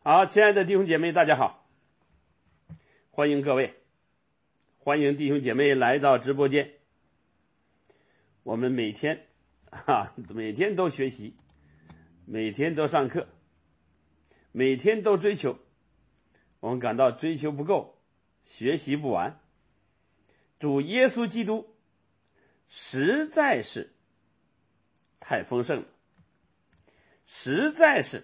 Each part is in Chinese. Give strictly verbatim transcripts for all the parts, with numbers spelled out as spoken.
好，亲爱的弟兄姐妹，大家好，欢迎各位，欢迎弟兄姐妹来到直播间。我们每天啊，每天都学习，每天都上课，每天都追求。我们感到追求不够，学习不完。主耶稣基督实在是太丰盛了，实在是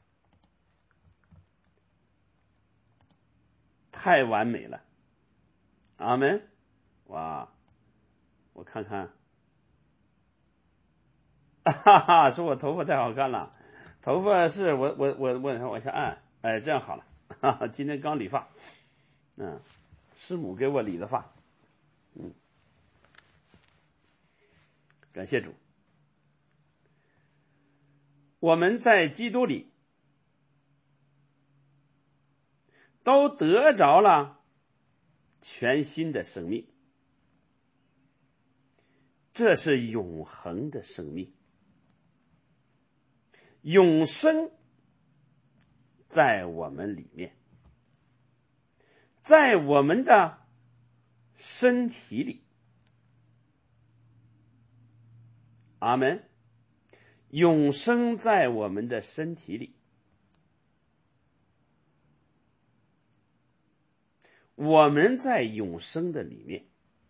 太完美了。阿们。哇，我看看，哈哈，说我头发太好看了，头发是我我我我往下按，哎，这样好了。哈哈，今天刚理发，嗯，师母给我理的发，嗯，感谢主。我们在基督里都得着了全新的生命，这是永恒的生命，永生在我们里面，在我们的身体里。阿们。永生在我们的身体里，我们在永生的里面，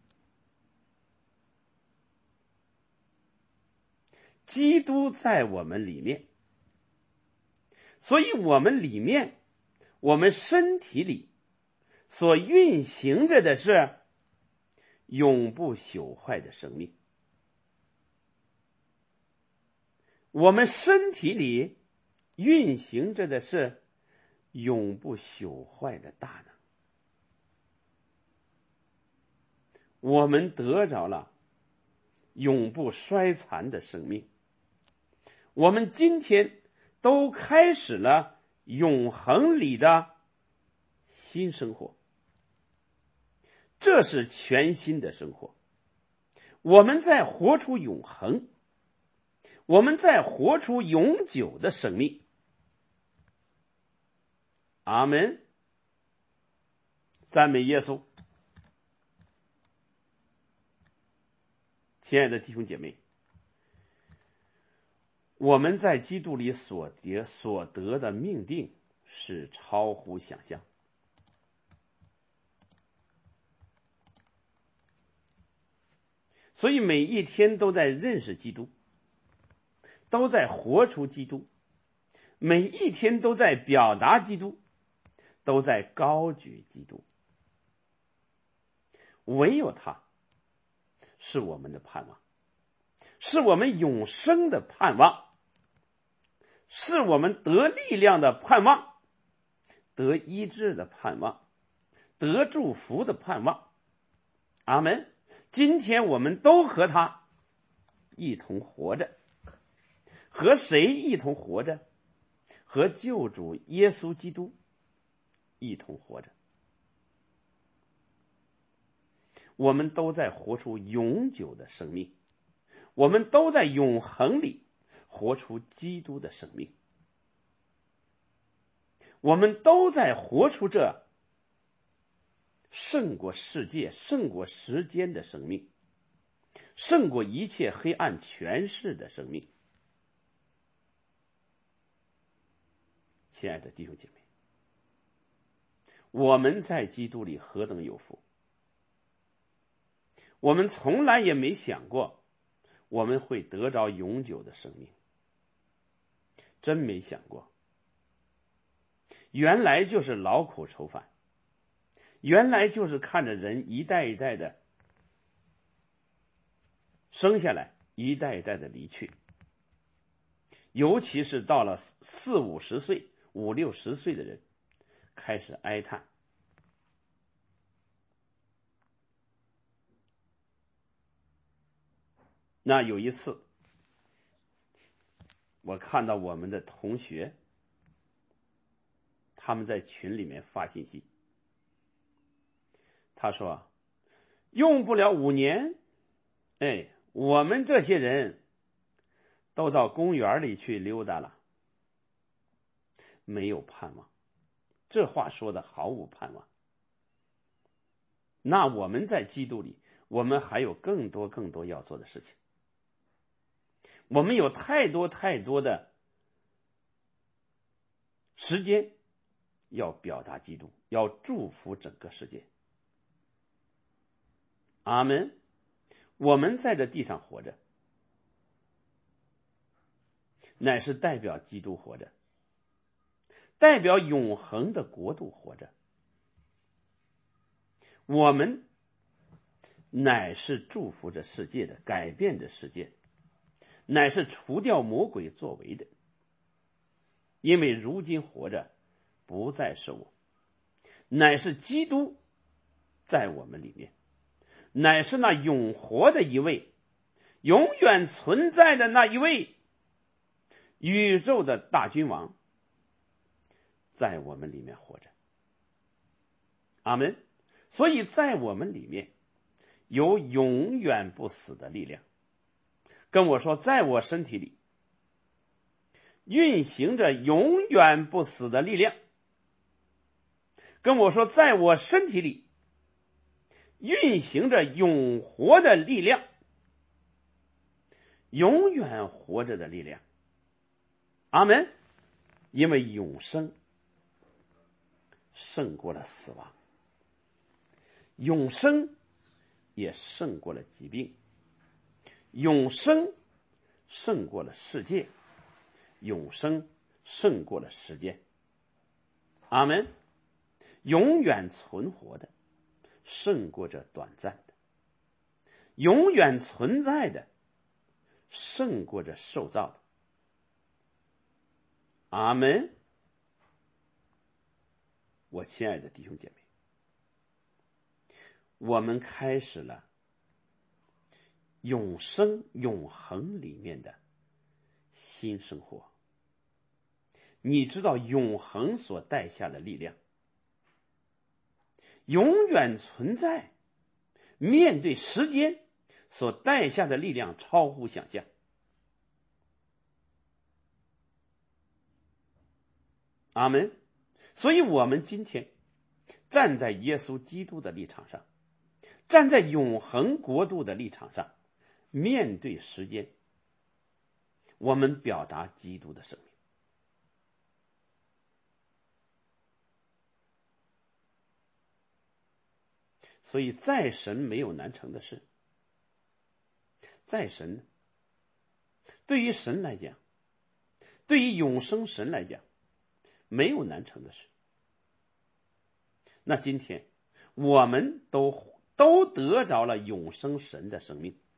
基督在我们里面，所以我们里面，我们身体里所运行着的是永不朽坏的生命。我们身体里运行着的是永不朽坏的大能。我们得着了永不衰残的生命。我们今天都开始了永恒里的新生活，这是全新的生活。我们在活出永恒，我们在活出永久的生命。阿们。赞美耶稣。亲爱的弟兄姐妹，我们在基督里所得所得的命定是超乎想象。所以每一天都在认识基督，都在活出基督，每一天都在表达基督，都在高举基督。唯有他是我们的盼望，是我们永生的盼望，是我们得力量的盼望，得医治的盼望，得祝福的盼望。阿们。今天我们都和他一同活着。和谁一同活着？和救主耶稣基督一同活着。我们都在活出永久的生命，我们都在永恒里活出基督的生命，我们都在活出这胜过世界、胜过时间的生命，胜过一切黑暗权势的生命。亲爱的弟兄姐妹，我们在基督里何等有福！我们从来也没想过我们会得着永久的生命，真没想过。原来就是劳苦愁烦，原来就是看着人一代一代的生下来，一代一代的离去，尤其是到了四五十岁、五六十岁的人，开始哀叹。那有一次，我看到我们的同学，他们在群里面发信息，他说用不了五年，哎，我们这些人都到公园里去溜达了，没有盼望。 这话说的毫无盼望。那我们在基督里，我们还有更多更多要做的事情。我们有太多太多的时间要表达基督，要祝福整个世界。阿们。我们在这地上活着，乃是代表基督活着，代表永恒的国度活着。我们乃是祝福着世界的，改变着世界，乃是除掉魔鬼作为的。因为如今活着不再是我，乃是基督在我们里面，乃是那永活的一位，永远存在的那一位宇宙的大君王在我们里面活着。阿们。所以在我们里面有永远不死的力量。跟我说，在我身体里运行着永远不死的力量。跟我说，在我身体里运行着永活的力量，永远活着的力量。阿们。因为永生胜过了死亡，永生也胜过了疾病，永生胜过了世界，永生胜过了时间。阿们。永远存活的胜过这短暂的，永远存在的胜过这受造的。阿们。我亲爱的弟兄姐妹，我们开始了永生永恒里面的新生活。你知道永恒所带下的力量，永远存在面对时间所带下的力量超乎想象。阿们。所以我们今天站在耶稣基督的立场上，站在永恒国度的立场上，面对时间，我们表达基督的生命。所以在神没有难成的事，在神，对于神来讲，对于永生神来讲，没有难成的事。那今天我们都都得着了永生神的生命，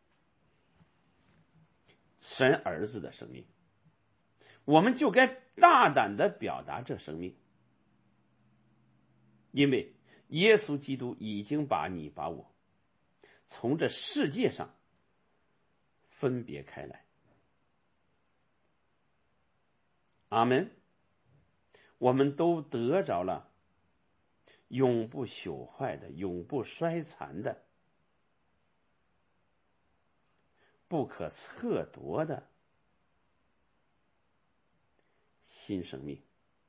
神儿子的生命，我们就该大胆的表达这生命。因为耶稣基督已经把你把我从这世界上分别开来。阿们。我们都得着了永不朽坏的、永不衰残的、不可测夺的新生命，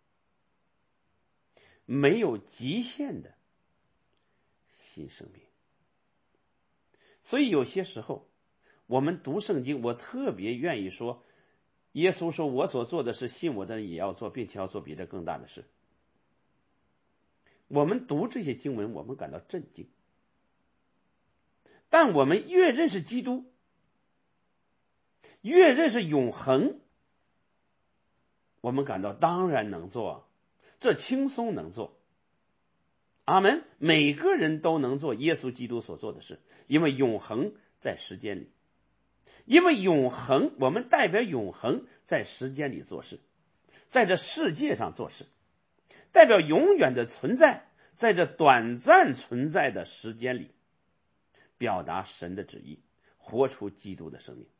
没有极限的新生命。所以有些时候我们读圣经，我特别愿意说，耶稣说我所做的事，信我的人也要做，并且要做比这更大的事。我们读这些经文，我们感到震惊。但我们越认识基督，越认识永恒，我们感到当然能做，这轻松能做。阿们。每个人都能做耶稣基督所做的事，因为永恒在时间里，因为永恒，我们代表永恒在时间里做事，在这世界上做事，代表永远的存在，在这短暂存在的时间里表达神的旨意，活出基督的生命。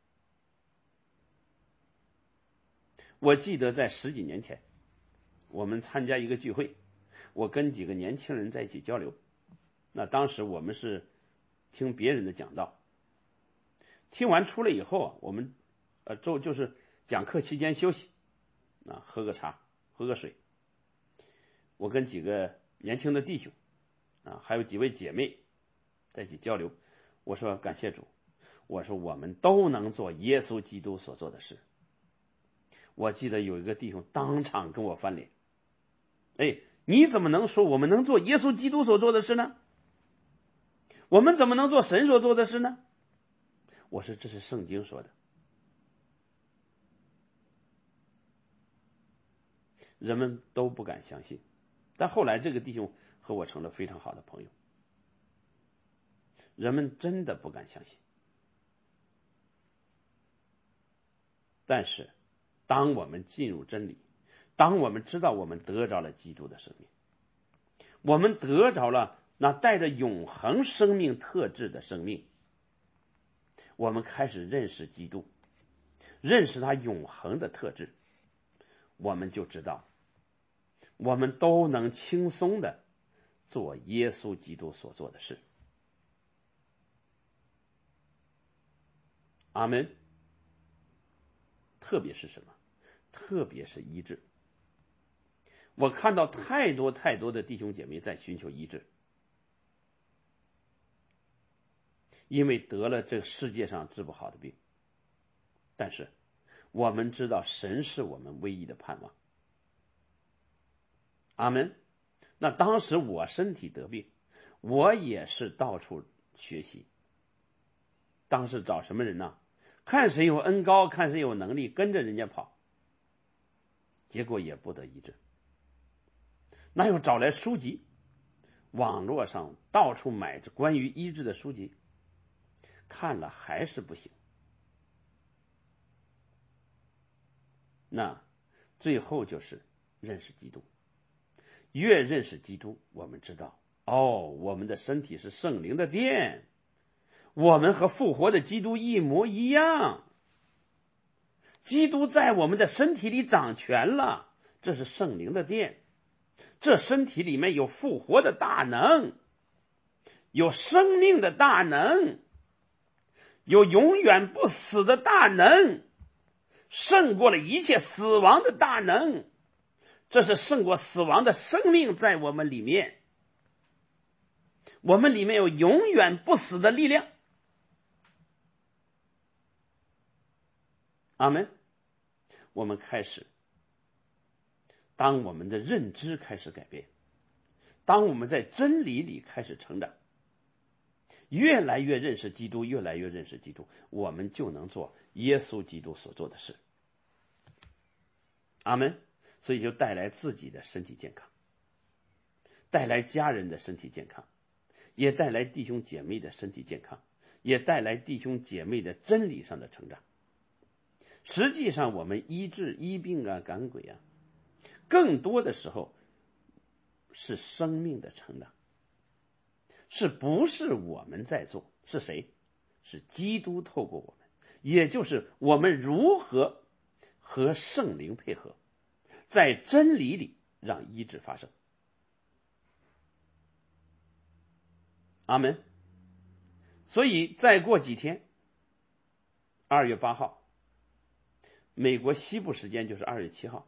我记得在十几年前，我们参加一个聚会，我跟几个年轻人在一起交流。那当时我们是听别人的讲道，听完出来以后啊，我们呃就就是讲课期间休息啊，喝个茶，喝个水。 我跟几个年轻的弟兄啊，还有几位姐妹在一起交流，我说感谢主，我说我们都能做耶稣基督所做的事。我记得有一个弟兄当场跟我翻脸，哎，你怎么能说我们能做耶稣基督所做的事呢？我们怎么能做神所做的事呢？我说这是圣经说的。人们都不敢相信，但后来这个弟兄和我成了非常好的朋友。人们真的不敢相信，但是当我们进入真理，当我们知道我们得着了基督的生命，我们得着了那带着永恒生命特质的生命，我们开始认识基督，认识他永恒的特质，我们就知道我们都能轻松的做耶稣基督所做的事。阿们。特别是什么？特别是医治。我看到太多太多的弟兄姐妹在寻求医治，因为得了这个世界上治不好的病。但是我们知道神是我们唯一的盼望。阿们。那当时我身体得病，我也是到处学习。当时找什么人呢？看谁有恩高，看谁有能力，跟着人家跑，结果也不得医治。那又找来书籍，网络上到处买着关于医治的书籍，看了还是不行。那最后就是认识基督，越认识基督，我们知道，哦，我们的身体是圣灵的殿，我们和复活的基督一模一样，基督在我们的身体里掌权了，这是圣灵的殿，这身体里面有复活的大能，有生命的大能，有永远不死的大能，胜过了一切死亡的大能，这是胜过死亡的生命在我们里面，我们里面有永远不死的力量。阿们。我们开始，当我们的认知开始改变，当我们在真理里开始成长，越来越认识基督，越来越认识基督，我们就能做耶稣基督所做的事。阿们。所以就带来自己的身体健康，带来家人的身体健康，也带来弟兄姐妹的身体健康，也带来弟兄姐妹的真理上的成长。实际上我们医治医病啊赶鬼啊，更多的时候是生命的成长，是不是我们在做？是谁？是基督透过我们，也就是我们如何和圣灵配合，在真理里让医治发生。阿们。所以再过几天，二月八号，美国西部时间就是二月七号，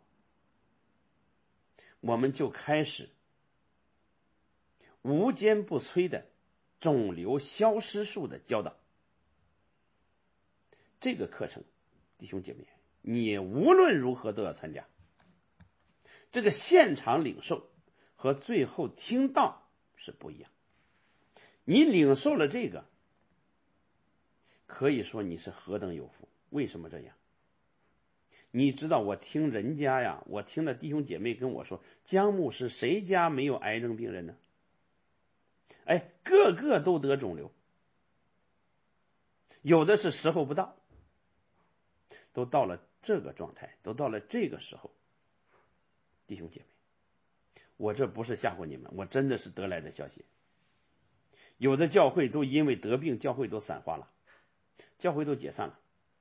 我们就开始无坚不摧的肿瘤消失术的教导。这个课程，弟兄姐妹，你无论如何都要参加。这个现场领受和最后听到是不一样。你领受了这个，可以说你是何等有福。为什么这样？你知道我听人家呀，我听的弟兄姐妹跟我说，江牧师谁家没有癌症病人呢？哎，个个都得肿瘤，有的是时候不到，都到了这个状态，都到了这个时候。弟兄姐妹，我这不是吓唬你们，我真的是得来的消息。有的教会都因为得病，教会都散化了，教会都解散了。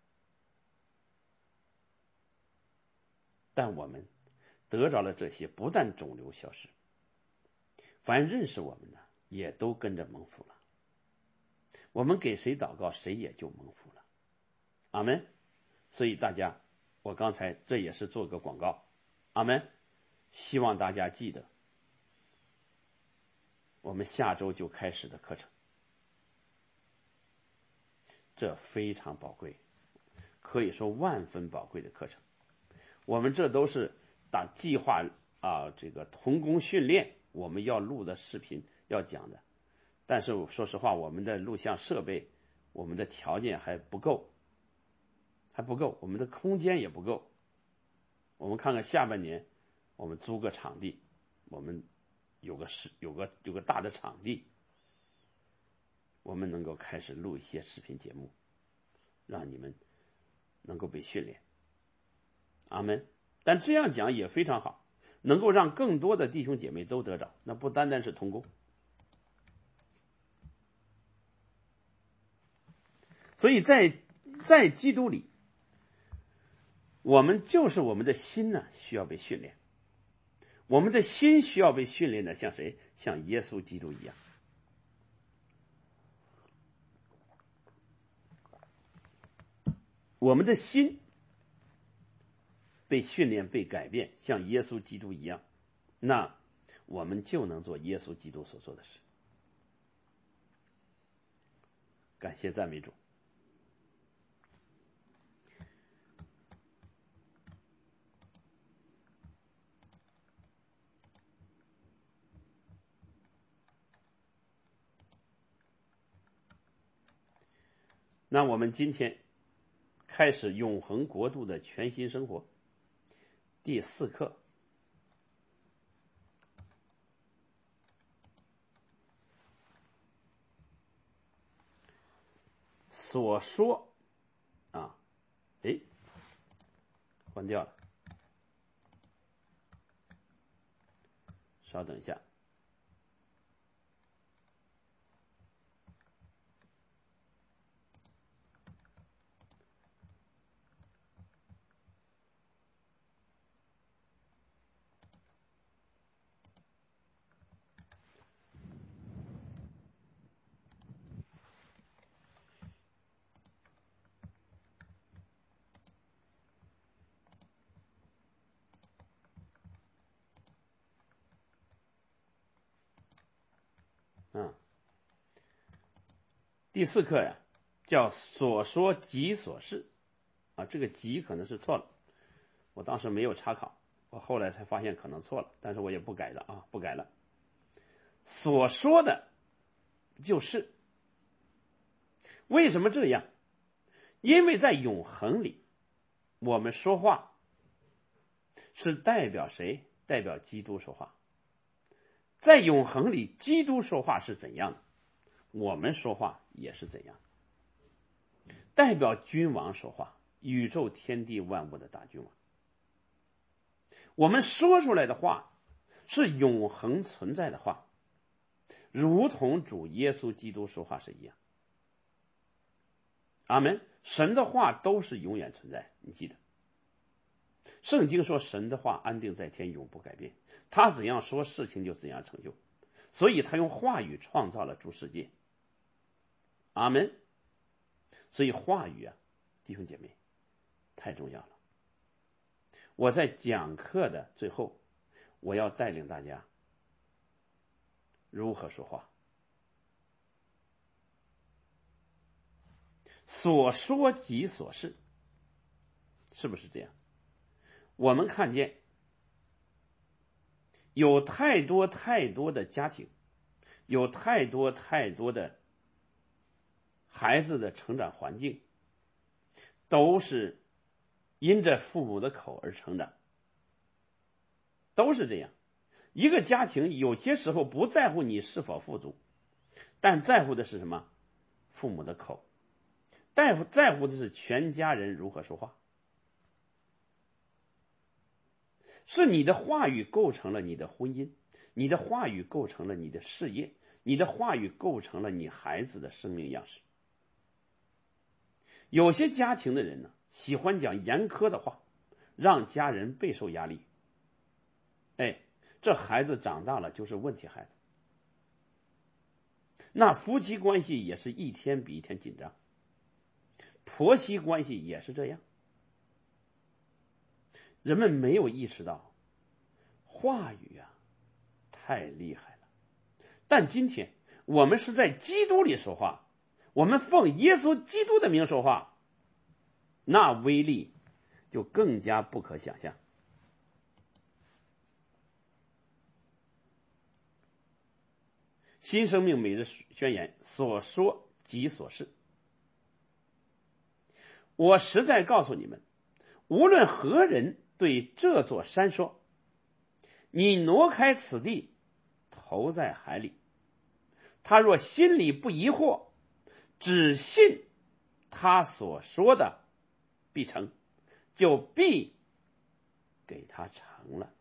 但我们得着了这些，不但肿瘤消失，凡认识我们的也都跟着蒙福了。我们给谁祷告，谁也就蒙福了。阿们。所以大家，我刚才这也是做个广告。阿们。希望大家记得， 我们下周就开始的课程，这非常宝贵，可以说万分宝贵的课程。我们这都是打计划啊，这个童工训练我们要录的视频要讲的，但是说实话，我们的录像设备，我们的条件还不够，还不够，我们的空间也不够。我们看看下半年，我们租个场地，我们有个是有个有个大的场地，我们能够开始录一些视频节目，让你们能够被训练。阿门。但这样讲也非常好，能够让更多的弟兄姐妹都得着，那不单单是同工。所以在在基督里，我们就是我们的心呢需要被训练，我们的心需要被训练的像谁？像耶稣基督一样。我们的心被训练、被改变，像耶稣基督一样，那我们就能做耶稣基督所做的事。感谢赞美主。那我们今天开始永恒国度的全新生活，第四课。所说啊，哎，关掉了，稍等一下。嗯，第四课呀，叫所说即所是啊，这个即可能是错了，我当时没有查考，我后来才发现可能错了，但是我也不改了啊，不改了。所说的就是，为什么这样？因为在永恒里，我们说话是代表谁？代表基督说话。在永恒里，基督说话是怎样的，我们说话也是怎样的。代表君王说话，宇宙天地万物的大君王。我们说出来的话是永恒存在的话，如同主耶稣基督说话是一样。阿门。神的话都是永远存在，你记得。圣经说神的话安定在天，永不改变，他怎样说事情就怎样成就，所以他用话语创造了诸世界。阿门。所以话语啊，弟兄姐妹，太重要了。我在讲课的最后，我要带领大家如何说话。所说即所是，是不是这样？我们看见有太多太多的家庭，有太多太多的孩子的成长环境，都是因着父母的口而成长，都是这样。一个家庭有些时候不在乎你是否富足，但在乎的是什么？父母的口，在乎在乎的是全家人如何说话。是你的话语构成了你的婚姻，你的话语构成了你的事业，你的话语构成了你孩子的生命样式。有些家庭的人呢，喜欢讲严苛的话，让家人备受压力。哎，这孩子长大了就是问题孩子。那夫妻关系也是一天比一天紧张，婆媳关系也是这样。人们没有意识到，话语啊，太厉害了， 但今天我们是在基督里说话，我们奉耶稣基督的名说话，那威力就更加不可想象。新生命每日宣言所说即所是。我实在告诉你们，无论何人对这座山说，你挪开此地，投在海里，他若心里不疑惑，只信他所说的必成，就必给他成了。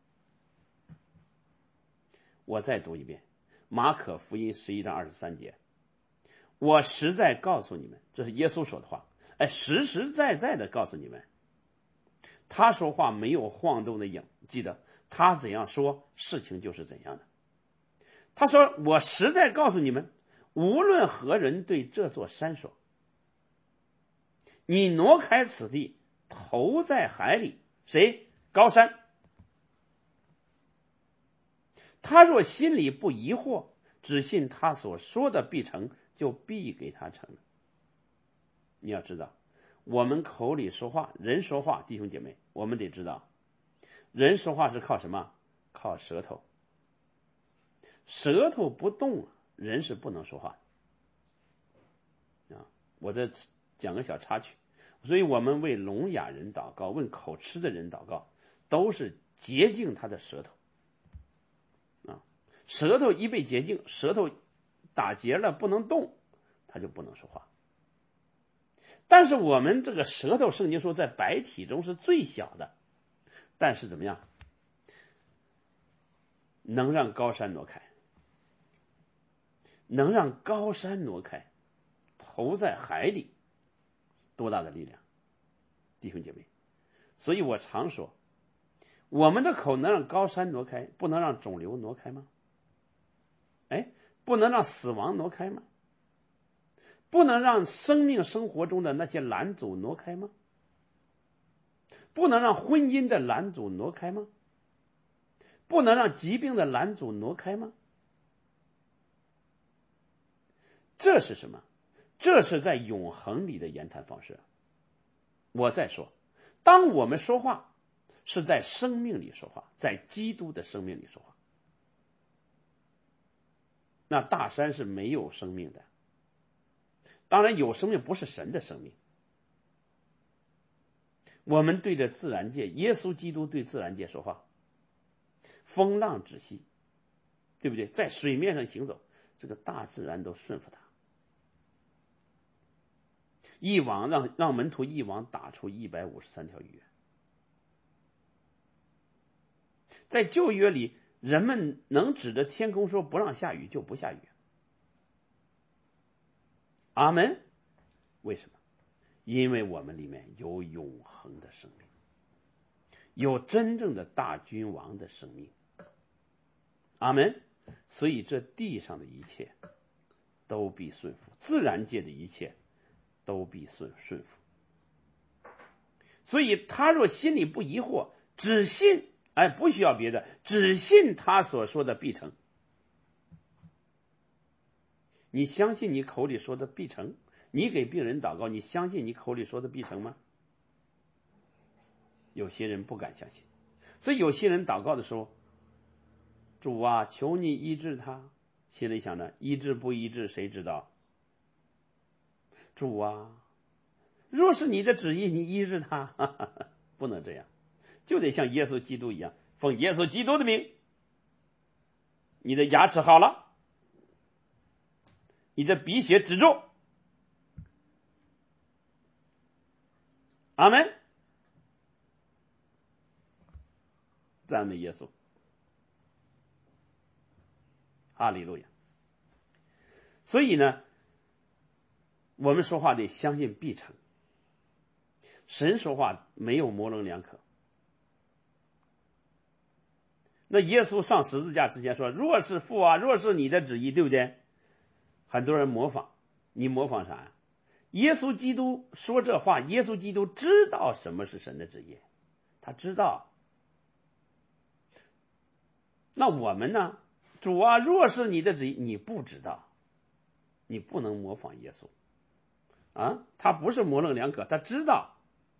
我再读一遍马可福音十一章二十三节，我实在告诉你们，这是耶稣说的话，哎，实实在在的告诉你们，他说话没有晃动的影，记得他怎样说，事情就是怎样的。他说，我实在告诉你们，无论何人对这座山说，你挪开此地，投在海里，谁？高山。他若心里不疑惑，只信他所说的必成，就必给他成了。你要知道，我们口里说话，人说话，弟兄姐妹，我们得知道，人说话是靠什么？靠舌头。舌头不动，人是不能说话的啊！我这讲个小插曲，所以我们为聋哑人祷告，为口吃的人祷告，都是洁净他的舌头啊！舌头一被洁净，舌头打结了不能动，他就不能说话。但是我们这个舌头，圣经说在百体中是最小的，但是怎么样，能让高山挪开，能让高山挪开，投在海里，多大的力量，弟兄姐妹！所以我常说，我们的口能让高山挪开，不能让肿瘤挪开吗？哎，不能让死亡挪开吗？不能让生命生活中的那些拦阻挪开吗？不能让婚姻的拦阻挪开吗？不能让疾病的拦阻挪开吗？这是什么？这是在永恒里的言谈方式。我再说，当我们说话是在生命里说话，在基督的生命里说话，那大山是没有生命的。当然有生命不是神的生命，我们对着自然界，耶稣基督对自然界说话，风浪止息，对不对？在水面上行走，这个大自然都顺服他。一网让让门徒一网打出一百五十三条鱼。在旧约里，人们能指着天空说不让下雨就不下雨。阿们。为什么？因为我们里面有永恒的生命，有真正的大君王的生命。阿们。所以这地上的一切都必顺服，自然界的一切都必顺顺服。所以他若心里不疑惑，只信，哎，不需要别的，只信他所说的必成。你相信你口里说的必成？你给病人祷告，你相信你口里说的必成吗？有些人不敢相信，所以有些人祷告的时候，主啊，求你医治他，心里想着医治不医治谁知道？主啊，若是你的旨意，你医治他，哈哈哈，不能这样，就得像耶稣基督一样，奉耶稣基督的名，你的牙齿好了，你的鼻血止住。阿们。赞美耶稣，哈利路亚。所以呢，我们说话得相信必成。神说话没有模棱两可。那耶稣上十字架之前说，若是父啊，若是你的旨意，对不对？很多人模仿，你模仿啥呀？耶稣基督说这话，耶稣基督知道什么是神的旨意，他知道。那我们呢， 主啊，若是你的旨意，你不知道，你不能模仿耶稣啊，他不是模棱两可，他知道。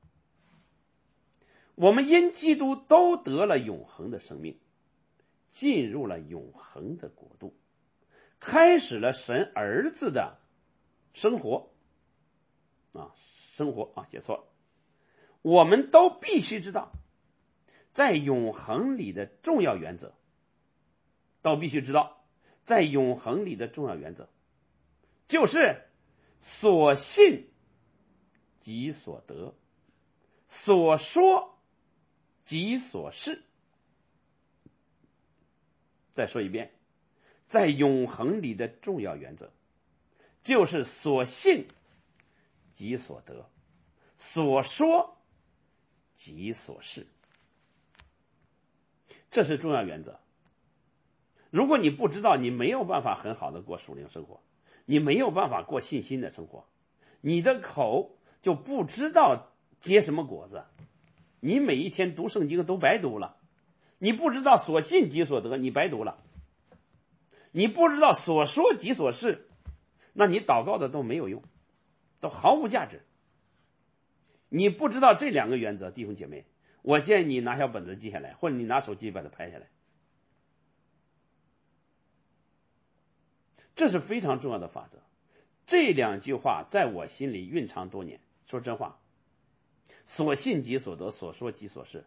我们因基督都得了永恒的生命，进入了永恒的国度，开始了神儿子的生活啊，生活啊，写错了。我们都必须知道，在永恒里的重要原则，都必须知道，在永恒里的重要原则，就是所信即所得，所说即所是。再说一遍，在永恒里的重要原则，就是所信即所得，所说即所是。这是重要原则。如果你不知道，你没有办法很好的过属灵生活，你没有办法过信心的生活，你的口就不知道结什么果子，你每一天读圣经都白读了。你不知道所信即所得，你白读了。你不知道所说即所是，那你祷告的都没有用，都毫无价值。你不知道这两个原则，弟兄姐妹，我建议你拿小本子记下来，或者你拿手机把它拍下来。这是非常重要的法则。这两句话在我心里蕴藏多年。说真话，所信即所得，所说即所是。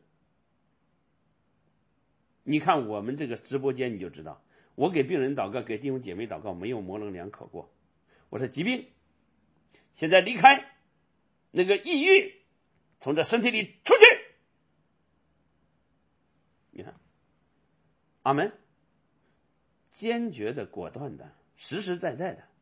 你看我们这个直播间你就知道，我给病人祷告，给弟兄姐妹祷告，没有模棱两可过。我说疾病现在离开，那个抑郁从这身体里出去。你看，阿门，坚决的、果断的、实实在在的。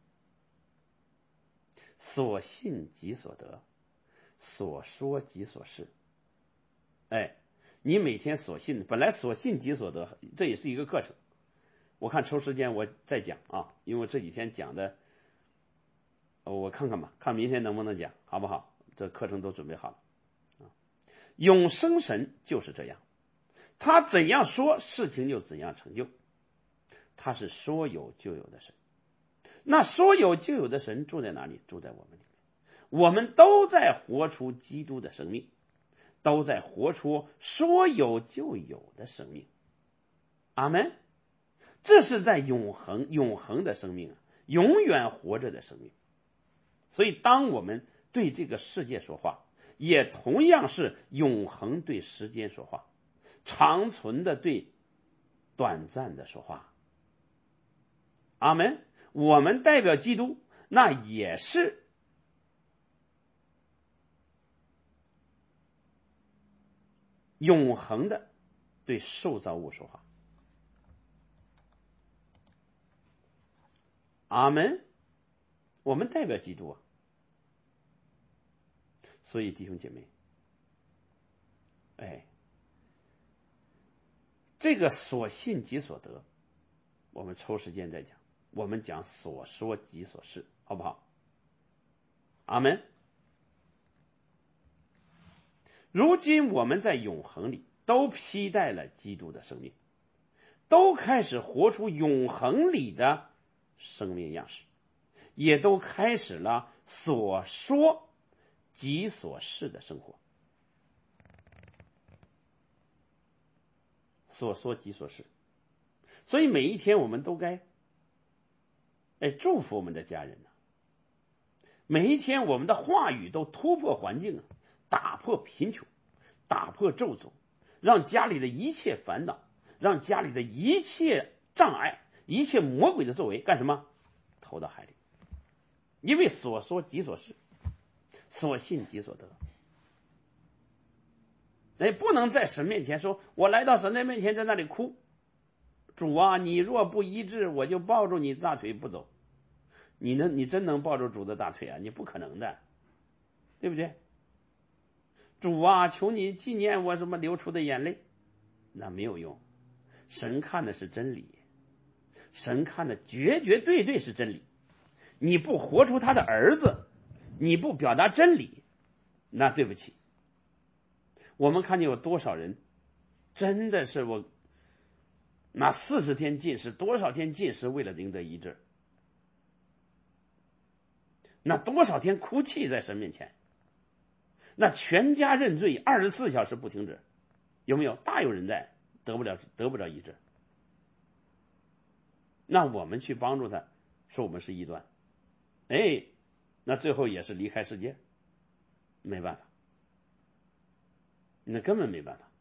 所信即所得，所说即所是。哎，你每天所信，本来所信即所得，这也是一个课程。我看抽时间我再讲啊，因为这几天讲的，我看看吧，看明天能不能讲，好不好？这课程都准备好了啊。永生神就是这样，他怎样说，事情就怎样成就。他是说有就有的神。那说有就有的神住在哪里？住在我们里面。我们都在活出基督的生命，都在活出说有就有的生命。阿们。这是在永恒永恒的生命啊，永远活着的生命。所以当我们对这个世界说话，也同样是永恒对时间说话，长存的对短暂的说话。阿们。我们代表基督，那也是永恒的对受造物说话。阿们。我们代表基督啊。所以弟兄姐妹，哎，这个所信即所得，我们抽时间再讲。我们讲所说即所是，好不好？阿们。如今我们在永恒里都披戴了基督的生命，都开始活出永恒里的生命样式，也都开始了所说即所是的生活。所说即所是。所以每一天我们都该哎祝福我们的家人呢、啊。每一天我们的话语都突破环境啊，打破贫穷，打破咒诅，让家里的一切烦恼，让家里的一切障碍，一切魔鬼的作为干什么？投到海里。因为所说即所是，所信即所得。哎，不能在神面前说，我来到神的面前在那里哭，主啊，你若不医治，我就抱住你大腿不走。你能，你真能抱住主的大腿啊？你不可能的，对不对？主啊，求你纪念我什么流出的眼泪，那没有用。神看的是真理，神看的绝绝对对是真理。你不活出他的儿子，你不表达真理，那对不起。我们看见有多少人真的是我那四十天禁食，多少天禁食为了赢得医治？那多少天哭泣在神面前？那全家认罪，二十四小时不停止，有没有？大有人在，得不了得不了医治。那我们去帮助他，说我们是异端，哎，那最后也是离开世界，没办法，那根本没办法。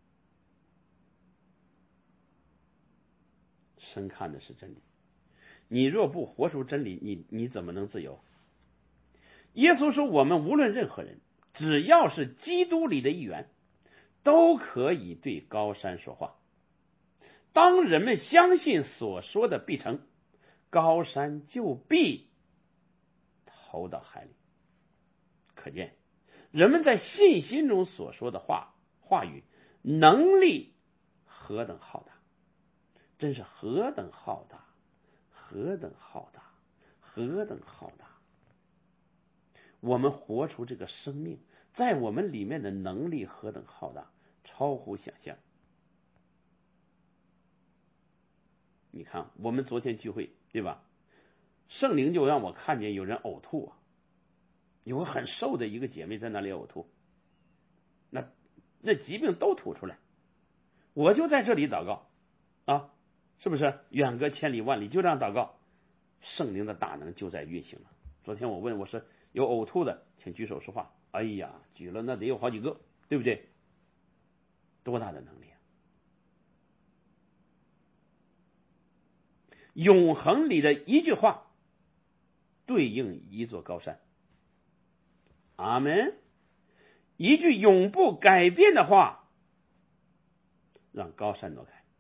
神看的是真理，你若不活出真理，你你怎么能自由？耶稣说，我们无论任何人，只要是基督里的一员，都可以对高山说话。当人们相信所说的必成，高山就必投到海里。可见人们在信心中所说的话话语能力何等浩大，真是何等浩大，何等浩大，何等浩大。我们活出这个生命，在我们里面的能力何等浩大，超乎想象。你看我们昨天聚会对吧，圣灵就让我看见有人呕吐啊，有个很瘦的一个姐妹在那里呕吐，那那疾病都吐出来，我就在这里祷告啊，是不是远隔千里万里，就这样祷告，圣灵的大能就在运行了。昨天我问我说有呕吐的请举手说话，哎呀举了那得有好几个，对不对？多大的能力啊！永恒里的一句话对应一座高山，阿们。一句永不改变的话让高山挪开，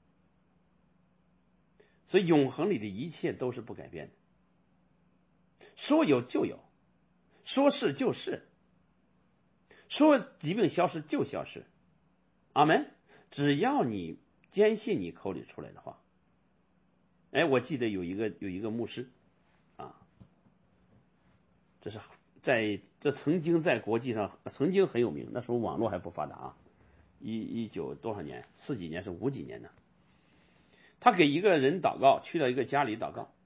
所以永恒里的一切都是不改变的，说有就有，说是就是，说疾病消失就消失，阿们。只要你坚信你口里出来的话。哎，我记得有一个有一个牧师啊，这是在这曾经在国际上曾经很有名，那时候网络还不发达啊，一一九多少年，四几年是五几年的。他给一个人祷告，去到一个家里祷告，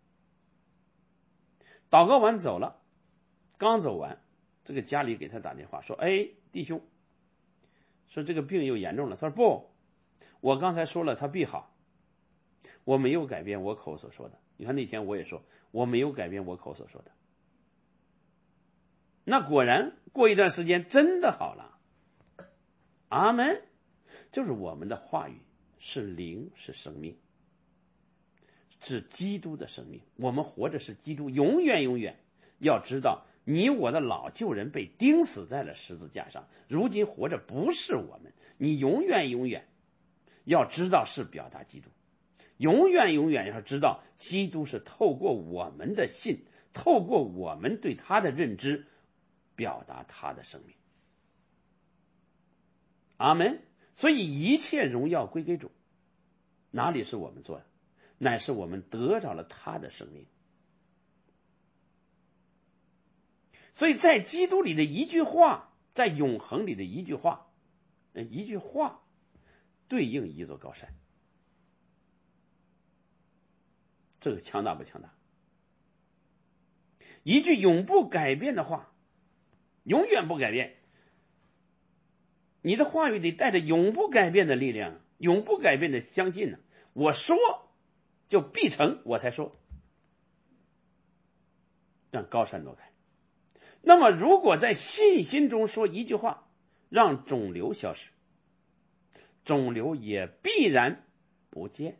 祷告完走了，刚走完，这个家里给他打电话说：“哎，弟兄，说这个病又严重了。”他说：“不，我刚才说了，他必好。我没有改变我口所说的。”你看那天我也说，我没有改变我口所说的。那果然过一段时间真的好了，阿们。就是我们的话语是灵，是生命，是基督的生命。我们活着是基督，永远永远要知道，你我的老旧人被钉死在了十字架上，如今活着不是我们，你永远永远要知道是表达基督，永远永远要知道基督是透过我们的信，透过我们对他的认知表达他的生命，阿们。所以一切荣耀归给主，哪里是我们做的，乃是我们得着了他的生命。所以在基督里的一句话，在永恒里的一句话，一句话对应一座高山，这个强大不强大？一句永不改变的话，永远不改变，你的话语得带着永不改变的力量，永不改变的相信呢。我说就必成，我才说，让高山挪开。那么如果在信心中说一句话，让肿瘤消失，肿瘤也必然不见。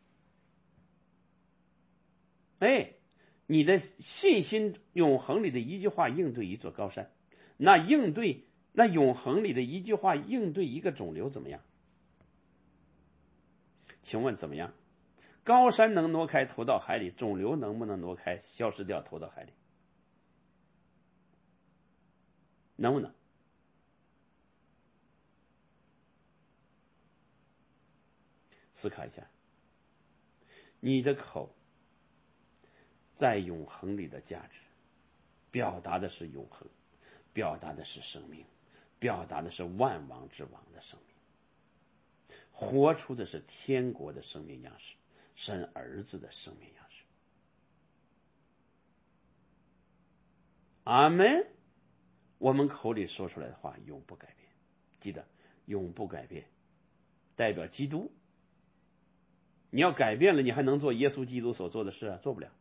哎，你的信心永恒里的一句话应对一座高山，那应对那永恒里的一句话应对一个肿瘤怎么样？请问怎么样？高山能挪开投到海里，肿瘤能不能挪开消失掉投到海里？能不能？思考一下，你的口在永恒里的价值，表达的是永恒，表达的是生命，表达的是万王之王的生命。 活出的是天国的生命样式，神儿子的生命样式。阿们。我们口里说出来的话永不改变，记得永不改变代表基督。你要改变了，你还能做耶稣基督所做的事啊？做不了。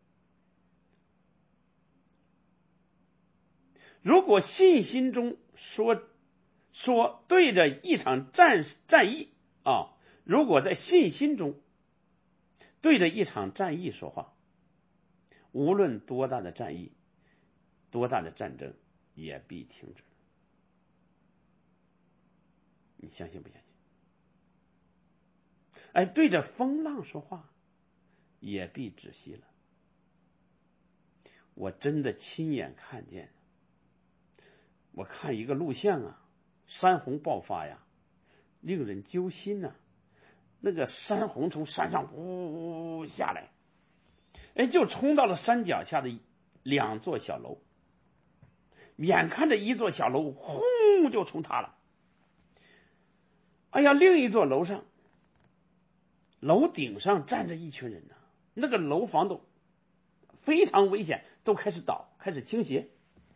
如果信心中说说对着一场战战役啊，如果在信心中对着一场战役说话，无论多大的战役，多大的战争，也必停止。你相信不相信？哎，对着风浪说话，也必止息了。我真的亲眼看见，我看一个录像啊，山洪爆发呀，令人揪心呐、啊。那个山洪从山上呜呜下来，哎，就冲到了山脚下的两座小楼，眼看着一座小楼轰就冲塌了。哎呀，另一座楼上，楼顶上站着一群人呢、啊，那个楼房都非常危险，都开始倒，开始倾斜。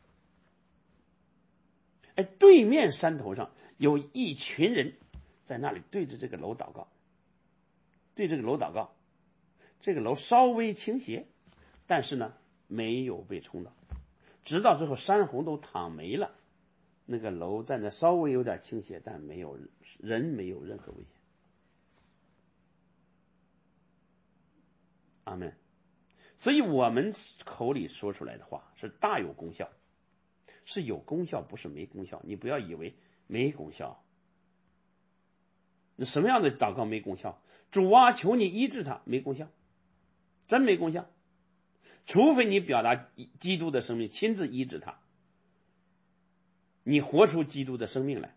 哎，对面山头上有一群人在那里对着这个楼祷告，对这个楼祷告，这个楼稍微倾斜，但是呢没有被冲倒，直到最后山洪都淌没了，那个楼在那稍微有点倾斜，但没有人，没有任何危险。阿们。所以我们口里说出来的话是大有功效，是有功效，不是没功效。你不要以为没功效。那什么样的祷告没功效？主啊，求你医治他，没功效，真没功效。除非你表达基督的生命，亲自医治他，你活出基督的生命来。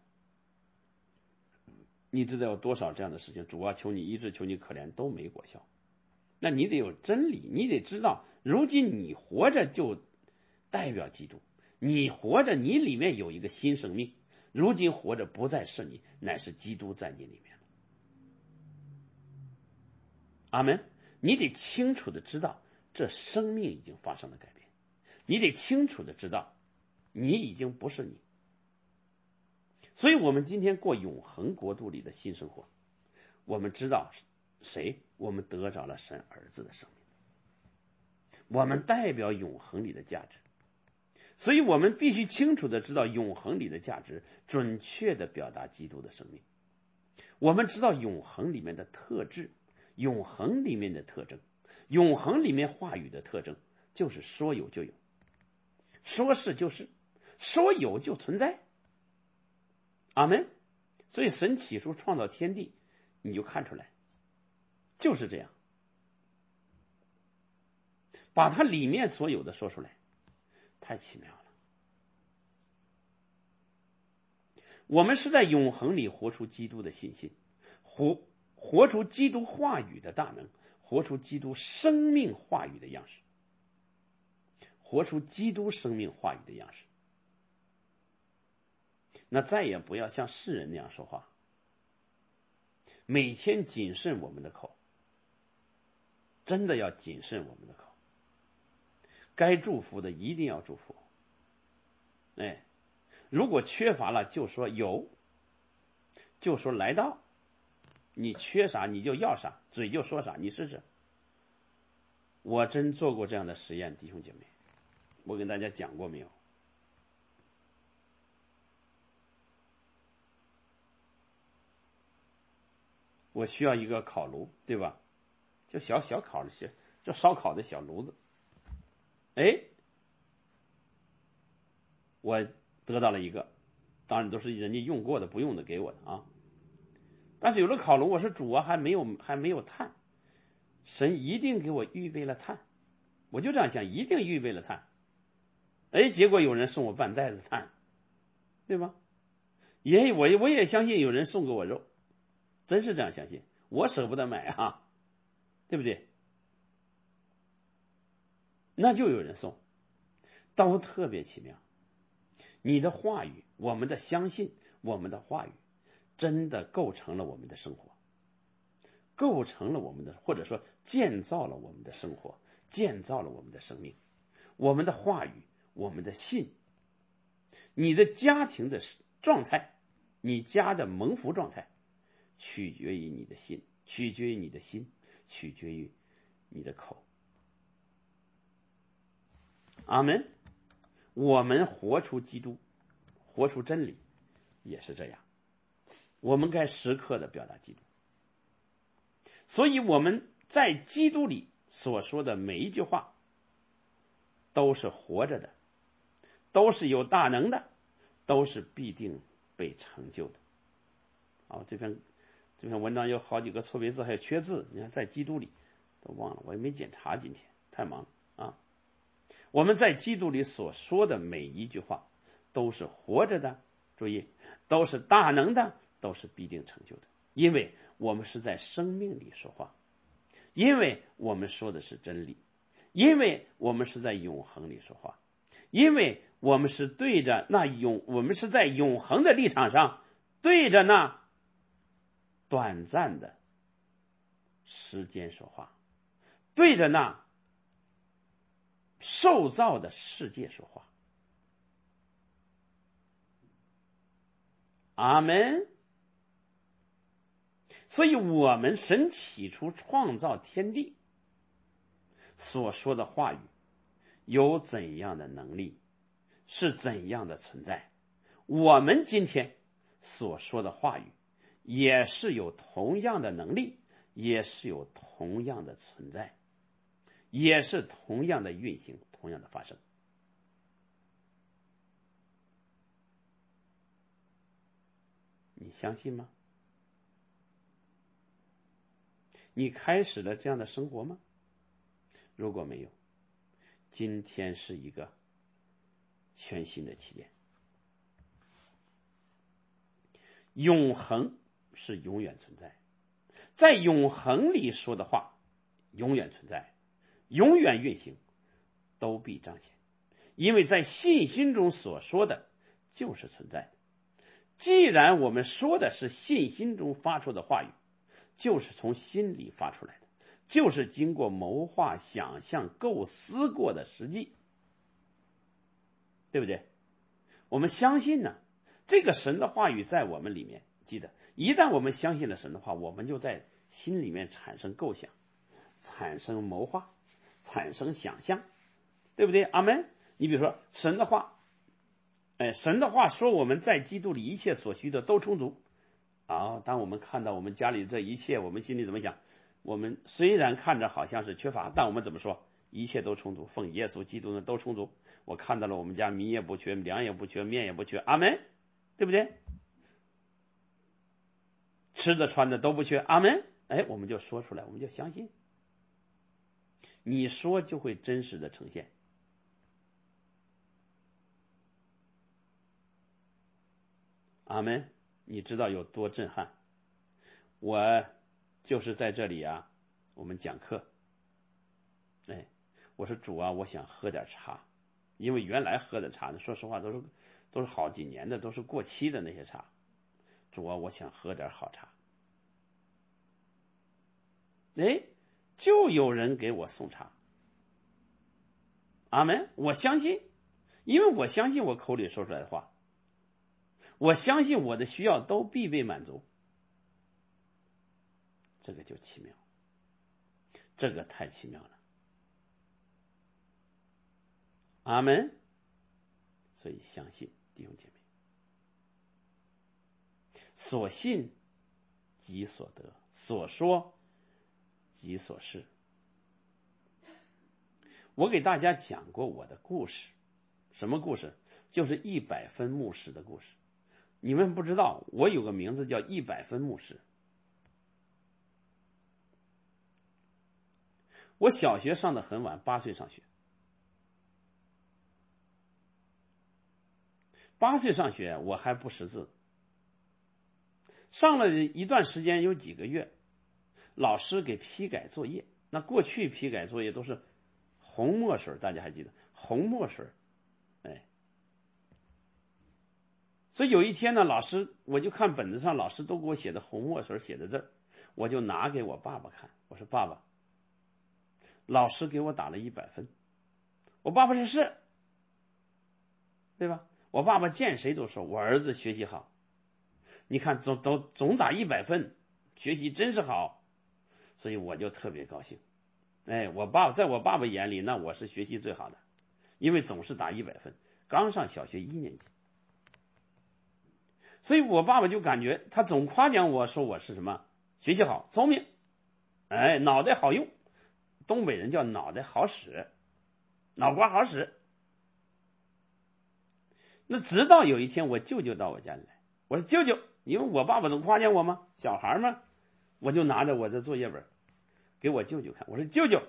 你知道有多少这样的事情？主啊，求你医治，求你可怜，都没果效。那你得有真理，你得知道，如今你活着就代表基督，你活着，你里面有一个新生命，如今活着不再是你，乃是基督在你里面。阿们。你得清楚的知道，这生命已经发生了改变，你得清楚的知道，你已经不是你。所以我们今天过永恒国度里的新生活，我们知道谁？我们得着了神儿子的生命，我们代表永恒里的价值。所以我们必须清楚的知道永恒里的价值，准确的表达基督的生命。我们知道永恒里面的特质，永恒里面的特征，永恒里面话语的特征就是说有就有，说是就是，说有就存在。阿们。所以神起初创造天地，你就看出来就是这样，把它里面所有的说出来，太奇妙了。我们是在永恒里活出基督的信心，活活出基督话语的大能，活出基督生命话语的样式，活出基督生命话语的样式。那再也不要像世人那样说话，每天谨慎我们的口，真的要谨慎我们的口。该祝福的一定要祝福，哎，如果缺乏了就说有，就说来到，你缺啥你就要啥，嘴就说啥，你试试。我真做过这样的实验，弟兄姐妹，我跟大家讲过没有？我需要一个烤炉，对吧？就小小烤的些，就烧烤的小炉子。哎，我得到了一个，当然都是人家用过的，不用的给我的啊。但是有了烤炉，我说主啊，还没有还没有炭，神一定给我预备了炭，我就这样想，一定预备了炭。哎，结果有人送我半袋子炭，对吧？也我我也相信有人送给我肉，真是这样相信，我舍不得买啊，对不对？那就有人送，都特别奇妙。你的话语，我们的相信，我们的话语，真的构成了我们的生活。 构成了我们的，或者说建造了我们的生活，建造了我们的生命。我们的话语，我们的信，你的家庭的状态，你家的蒙福状态，取决于你的信，取决于你的心，取决于你的口。阿门。我们活出基督，活出真理，也是这样。我们该时刻的表达基督。所以我们在基督里所说的每一句话，都是活着的，都是有大能的，都是必定被成就的。好，这篇这篇文章有好几个错别字，还有缺字，你看在基督里都忘了，我也没检查，今天太忙啊。我们在基督里所说的每一句话都是活着的，注意，都是大能的，都是必定成就的，因为我们是在生命里说话，因为我们说的是真理，因为我们是在永恒里说话，因为我们是对着那永，我们是在永恒的立场上对着那短暂的时间说话，对着那受造的世界说话。阿门。所以我们神起初创造天地所说的话语有怎样的能力，是怎样的存在，我们今天所说的话语也是有同样的能力，也是有同样的存在，也是同样的运行，同样的发生。你相信吗？你开始了这样的生活吗？如果没有，今天是一个全新的起点。永恒是永远存在，在永恒里说的话永远存在，永远运行，都必彰显。因为在信心中所说的就是存在的。既然我们说的是信心中发出的话语，就是从心里发出来的，就是经过谋划、想象、构思过的实际，对不对？我们相信呢，这个神的话语在我们里面。记得，一旦我们相信了神的话，我们就在心里面产生构想，产生谋划，产生想象，对不对？阿门。你比如说神的话，哎，神的话说我们在基督里一切所需的都充足。好，当我们看到我们家里这一切，我们心里怎么想？我们虽然看着好像是缺乏，但我们怎么说？一切都充足，奉耶稣基督的都充足。我看到了我们家米也不缺，粮也不缺，面也不缺，阿门，对不对？吃的穿的都不缺，阿门。哎，我们就说出来，我们就相信，你说就会真实的呈现。阿门。你知道有多震撼？我就是在这里啊，我们讲课，哎，我说主啊，我想喝点茶，因为原来喝的茶呢，说实话都是都是好几年的，都是过期的那些茶。主啊，我想喝点好茶。哎，就有人给我送茶。阿门。我相信，因为我相信我口里说出来的话，我相信我的需要都必被满足。这个就奇妙，这个太奇妙了。阿门。所以相信弟兄姐妹，所信即所得，所说即所是。我给大家讲过我的故事，什么故事？就是一百分牧师的故事。你们不知道，我有个名字叫一百分牧师。我小学上的很晚，八岁上学。八岁上学，我还不识字。上了一段时间，有几个月，老师给批改作业。那过去批改作业都是红墨水，大家还记得红墨水？哎，所以有一天呢，老师我就看本子上老师都给我写的红墨水写的字， 我就拿给我爸爸看，我说爸爸，老师给我打了一百分。我爸爸说是，对吧？我爸爸见谁都说我儿子学习好，你看总总总打一百分，学习真是好，所以我就特别高兴。哎，我爸在我爸爸眼里，那我是学习最好的，因为总是打一百分，刚上小学一年级，所以我爸爸就感觉他总夸奖我说我是什么学习好、聪明，哎，脑袋好用，东北人叫脑袋好使，脑瓜好使。那直到有一天我舅舅到我家里来，我说舅舅，因为我爸爸总夸奖我嘛，小孩嘛，我就拿着我的作业本给我舅舅看，我说舅舅，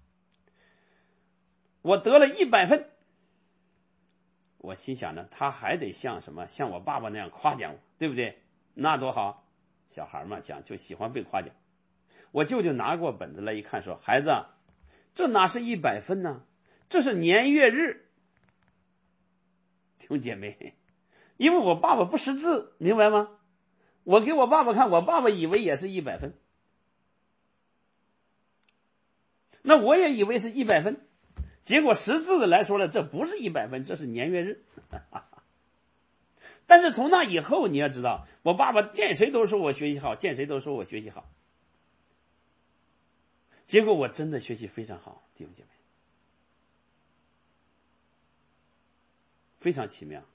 我得了一百分。我心想呢，他还得像什么像我爸爸那样夸奖我，对不对？那多好，小孩嘛，想就喜欢被夸奖。我舅舅拿过本子来一看，说孩子，这哪是一百分呢？这是年月日。弟兄姐妹，因为我爸爸不识字，明白吗？我给我爸爸看，我爸爸以为也是一百分，那我也以为是一百分，结果识字的来说了，这不是一百分，这是年月日。但是从那以后，你要知道，我爸爸见谁都说我学习好，见谁都说我学习好，结果我真的学习非常好，弟兄姐妹，非常奇妙。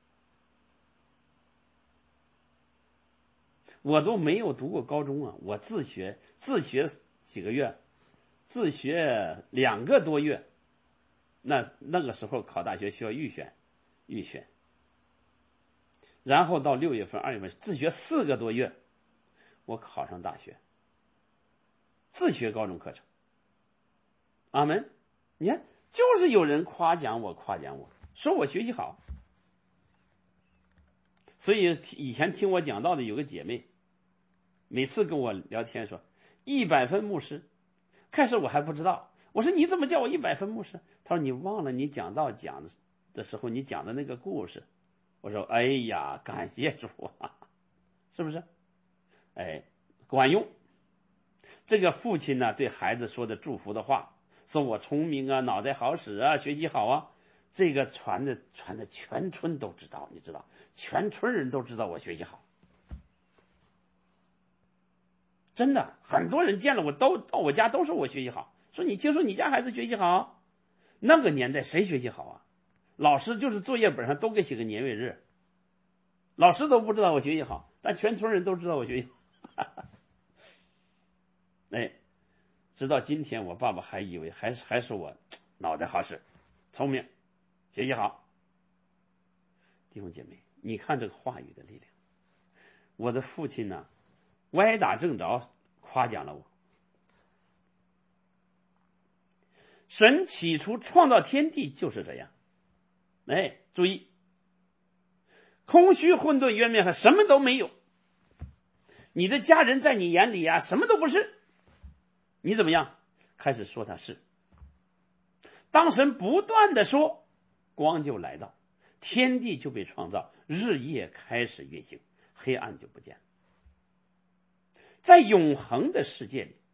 我都没有读过高中啊，我自学自学几个月，自学两个多月。那那个时候考大学需要预选，预选，然后到六月份、二月份自学四个多月，我考上大学，自学高中课程。阿门！你看，就是有人夸奖我，夸奖我说我学习好。所以以前听我讲道的有个姐妹，每次跟我聊天说一百分牧师，开始我还不知道，我说你怎么叫我一百分牧师？他说你忘了你讲道讲的时候你讲的那个故事。我说哎呀，感谢主啊，是不是？哎，管用。这个父亲呢对孩子说的祝福的话，说我聪明啊，脑袋好使啊，学习好啊，这个传的传的全村都知道，你知道，全村人都知道我学习好。真的，很多人见了我都到我家都说我学习好，说你听说你家孩子学习好？那个年代谁学习好啊？老师就是作业本上都给写个年月日，老师都不知道我学习好，但全村人都知道我学习好。哎，直到今天，我爸爸还以为还是还是我脑袋好使，聪明，学习好。弟兄姐妹，你看这个话语的力量。我的父亲呢，歪打正着夸奖了我。神起初创造天地就是这样。哎，注意，空虚混沌渊面和什么都没有。你的家人在你眼里啊，什么都不是。你怎么样？开始说他是。当神不断的说，光就来到，天地就被创造，日夜开始运行，黑暗就不见了。在永恒的世界里，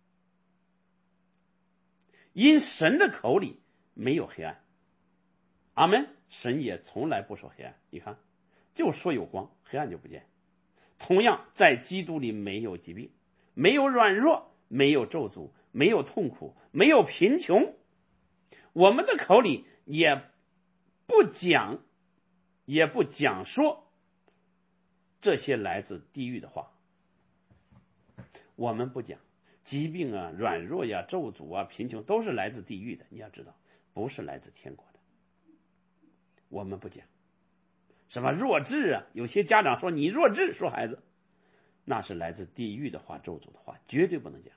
因神的口里没有黑暗。阿们。神也从来不说黑暗，你看，就说有光，黑暗就不见。同样，在基督里没有疾病，没有软弱，没有咒诅，没有痛苦，没有贫穷。我们的口里也不讲，也不讲说这些来自地狱的话。我们不讲疾病啊、软弱呀、咒诅啊、贫穷都是来自地狱的，你要知道，不是来自天国的。我们不讲什么弱智啊，有些家长说你弱智，说孩子，那是来自地狱的话、咒诅的话，绝对不能讲。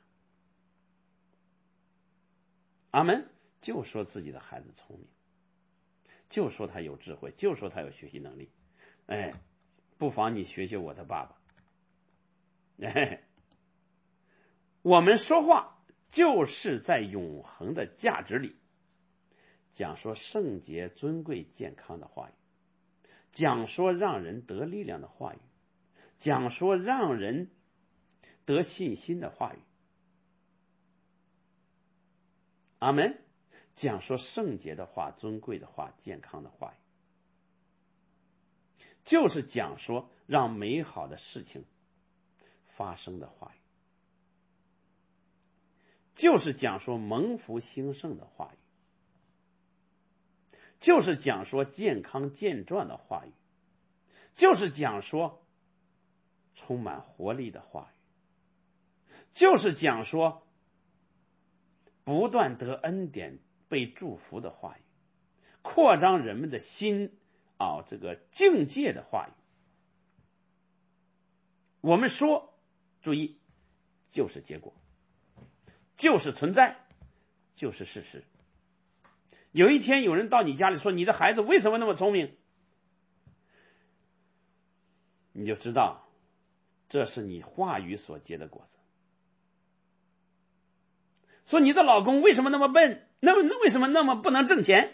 阿们。就说自己的孩子聪明，就说他有智慧，就说他有学习能力。哎，不妨你学学我的爸爸。哎，我们说话就是在永恒的价值里讲说圣洁、尊贵、健康的话语，讲说让人得力量的话语，讲说让人得信心的话语。阿们。讲说圣洁的话、尊贵的话、健康的话语，就是讲说让美好的事情发生的话语，就是讲说蒙福兴盛的话语，就是讲说健康健壮的话语，就是讲说充满活力的话语，就是讲说不断得恩典被祝福的话语，扩张人们的心啊，这个境界的话语。我们说，注意，就是结果，就是存在，就是事实。有一天有人到你家里说，你的孩子为什么那么聪明？你就知道这是你话语所结的果子。说你的老公为什么那么笨？那么那为什么那么不能挣钱？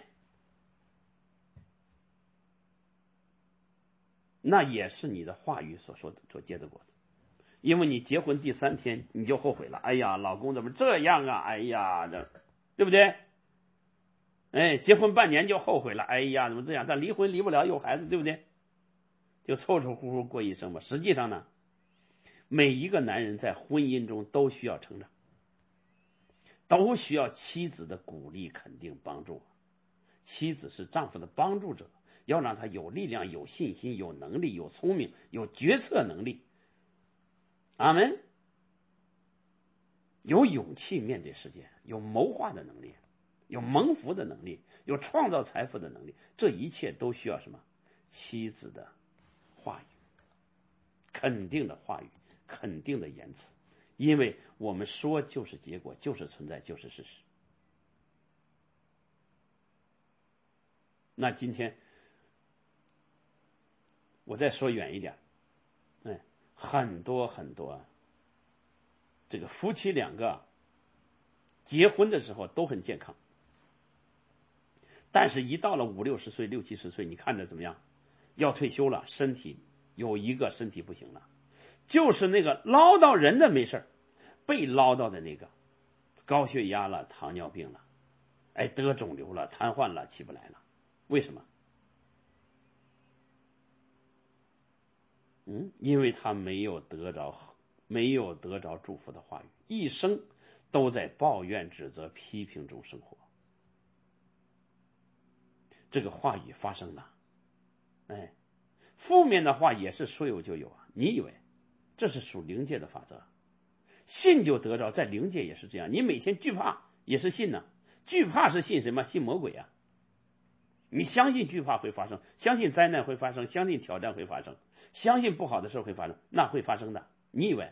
那也是你的话语所说的所结的果子。因为你结婚第三天你就后悔了，哎呀，老公怎么这样啊？哎呀，这对不对？哎，结婚半年就后悔了，哎呀，怎么这样？但离婚离不了，有孩子，对不对？就凑凑合合过一生吧。实际上呢，每一个男人在婚姻中都需要成长，都需要妻子的鼓励、肯定、帮助。妻子是丈夫的帮助者，要让他有力量、有信心、有能力、有聪明、有决策能力。阿们。有勇气面对世界，有谋划的能力，有蒙福的能力，有创造财富的能力，这一切都需要什么？妻子的话语，肯定的话语，肯定的言辞。因为我们说就是结果，就是存在，就是事实。那今天我再说远一点，哎，很多很多这个夫妻两个结婚的时候都很健康，但是一到了五六十岁、六七十岁，你看着怎么样？要退休了，身体有一个身体不行了，就是那个唠叨人的没事，被唠叨的那个高血压了、糖尿病了，哎，得肿瘤了、瘫痪了、起不来了。为什么？嗯，因为他没有得着，没有得着祝福的话语，一生都在抱怨、指责、批评中生活。这个话语发生了，哎，负面的话也是说有就有啊。你以为这是属灵界的法则？信就得着，在灵界也是这样。你每天惧怕也是信呢、啊，惧怕是信什么？信魔鬼啊！你相信惧怕会发生，相信灾难会发生，相信挑战会发生，相信不好的事会发生，那会发生的。你以为？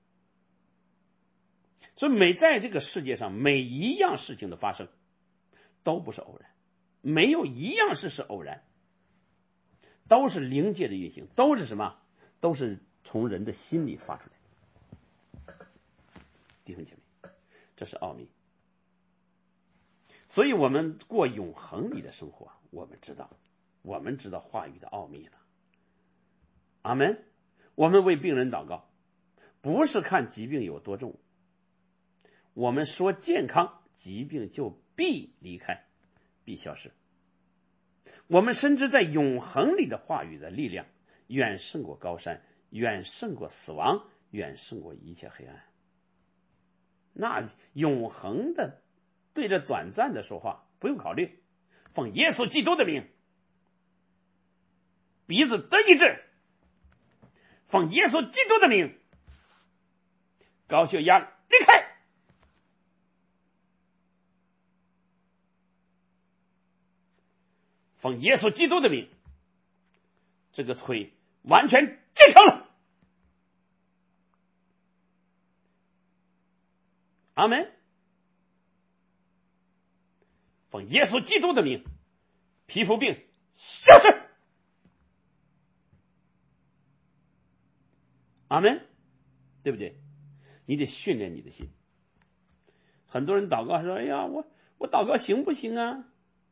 所以每在这个世界上，每一样事情的发生都不是偶然，没有一样事是偶然，都是灵界的运行，都是什么？都是从人的心里发出来的。弟兄姐妹，这是奥秘。所以我们过永恒里的生活，我们知道，我们知道话语的奥秘了。阿们。我们为病人祷告，不是看疾病有多重，我们说健康，疾病就必离开，必消失。我们深知在永恒里的话语的力量远胜过高山，远胜过死亡，远胜过一切黑暗。那永恒的对着短暂的说话不用考虑，奉耶稣基督的名，鼻子得医治，奉耶稣基督的名，高血压离开，奉耶稣基督的名，这个腿完全健康了。阿们。奉耶稣基督的名，皮肤病消失。阿们，对不对？你得训练你的心。很多人祷告说：“哎呀，我我祷告行不行啊？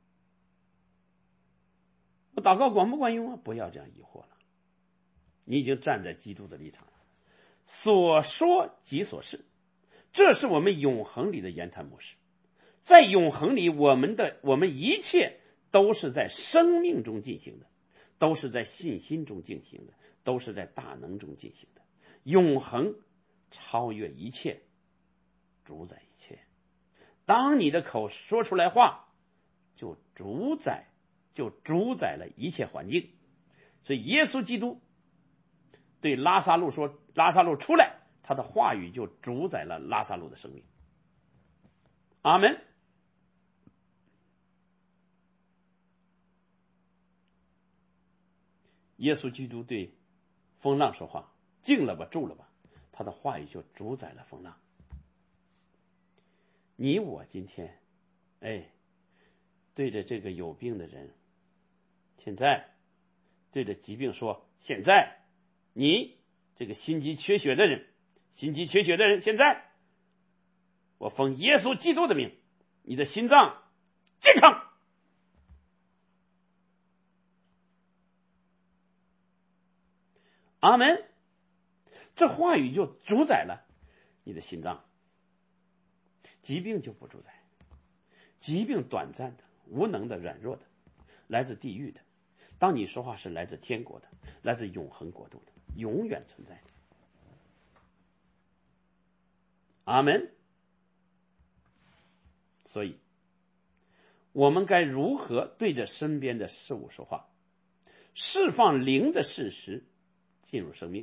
我祷告管不管用啊？”不要这样疑惑了，你已经站在基督的立场了。 所说即所是，这是我们永恒里的言谈模式。在永恒里，我们的我们一切都是在生命中进行的，都是在信心中进行的，都是在大能中进行的。永恒超越一切，主宰一切。当你的口说出来话，就主宰就主宰了一切环境。所以耶稣基督对拉撒路说，拉撒路出来，他的话语就主宰了拉撒路的生命。阿们。耶稣基督对风浪说话，静了吧，住了吧，他的话语就主宰了风浪。你我今天哎，对着这个有病的人，现在对着疾病说，现在你这个心肌缺血的人，心肌缺血的人，现在我奉耶稣基督的名，你的心脏健康。阿们。这话语就主宰了你的心脏，疾病就不主宰。疾病短暂的、无能的、软弱的，来自地狱的。当你说话是来自天国的，来自永恒国度的，永远存在的。阿们。所以我们该如何对着身边的事物说话，释放灵的事实进入生命。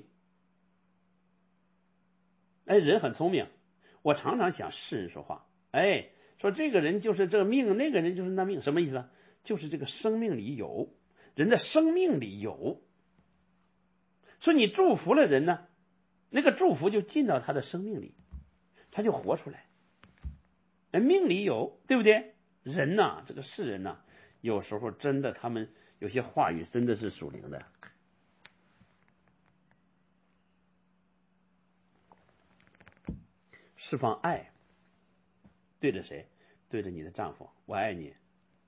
哎，人很聪明，我常常想世人说话，哎，说这个人就是这个命，那个人就是那命，什么意思啊？就是这个生命里有，人的生命里有，所以你祝福了人呢，那个祝福就进到他的生命里，他就活出来。哎，命里有，对不对？人呐、啊，这个世人呐、啊，有时候真的他们有些话语真的是属灵的。释放爱，对着谁？对着你的丈夫，我爱你；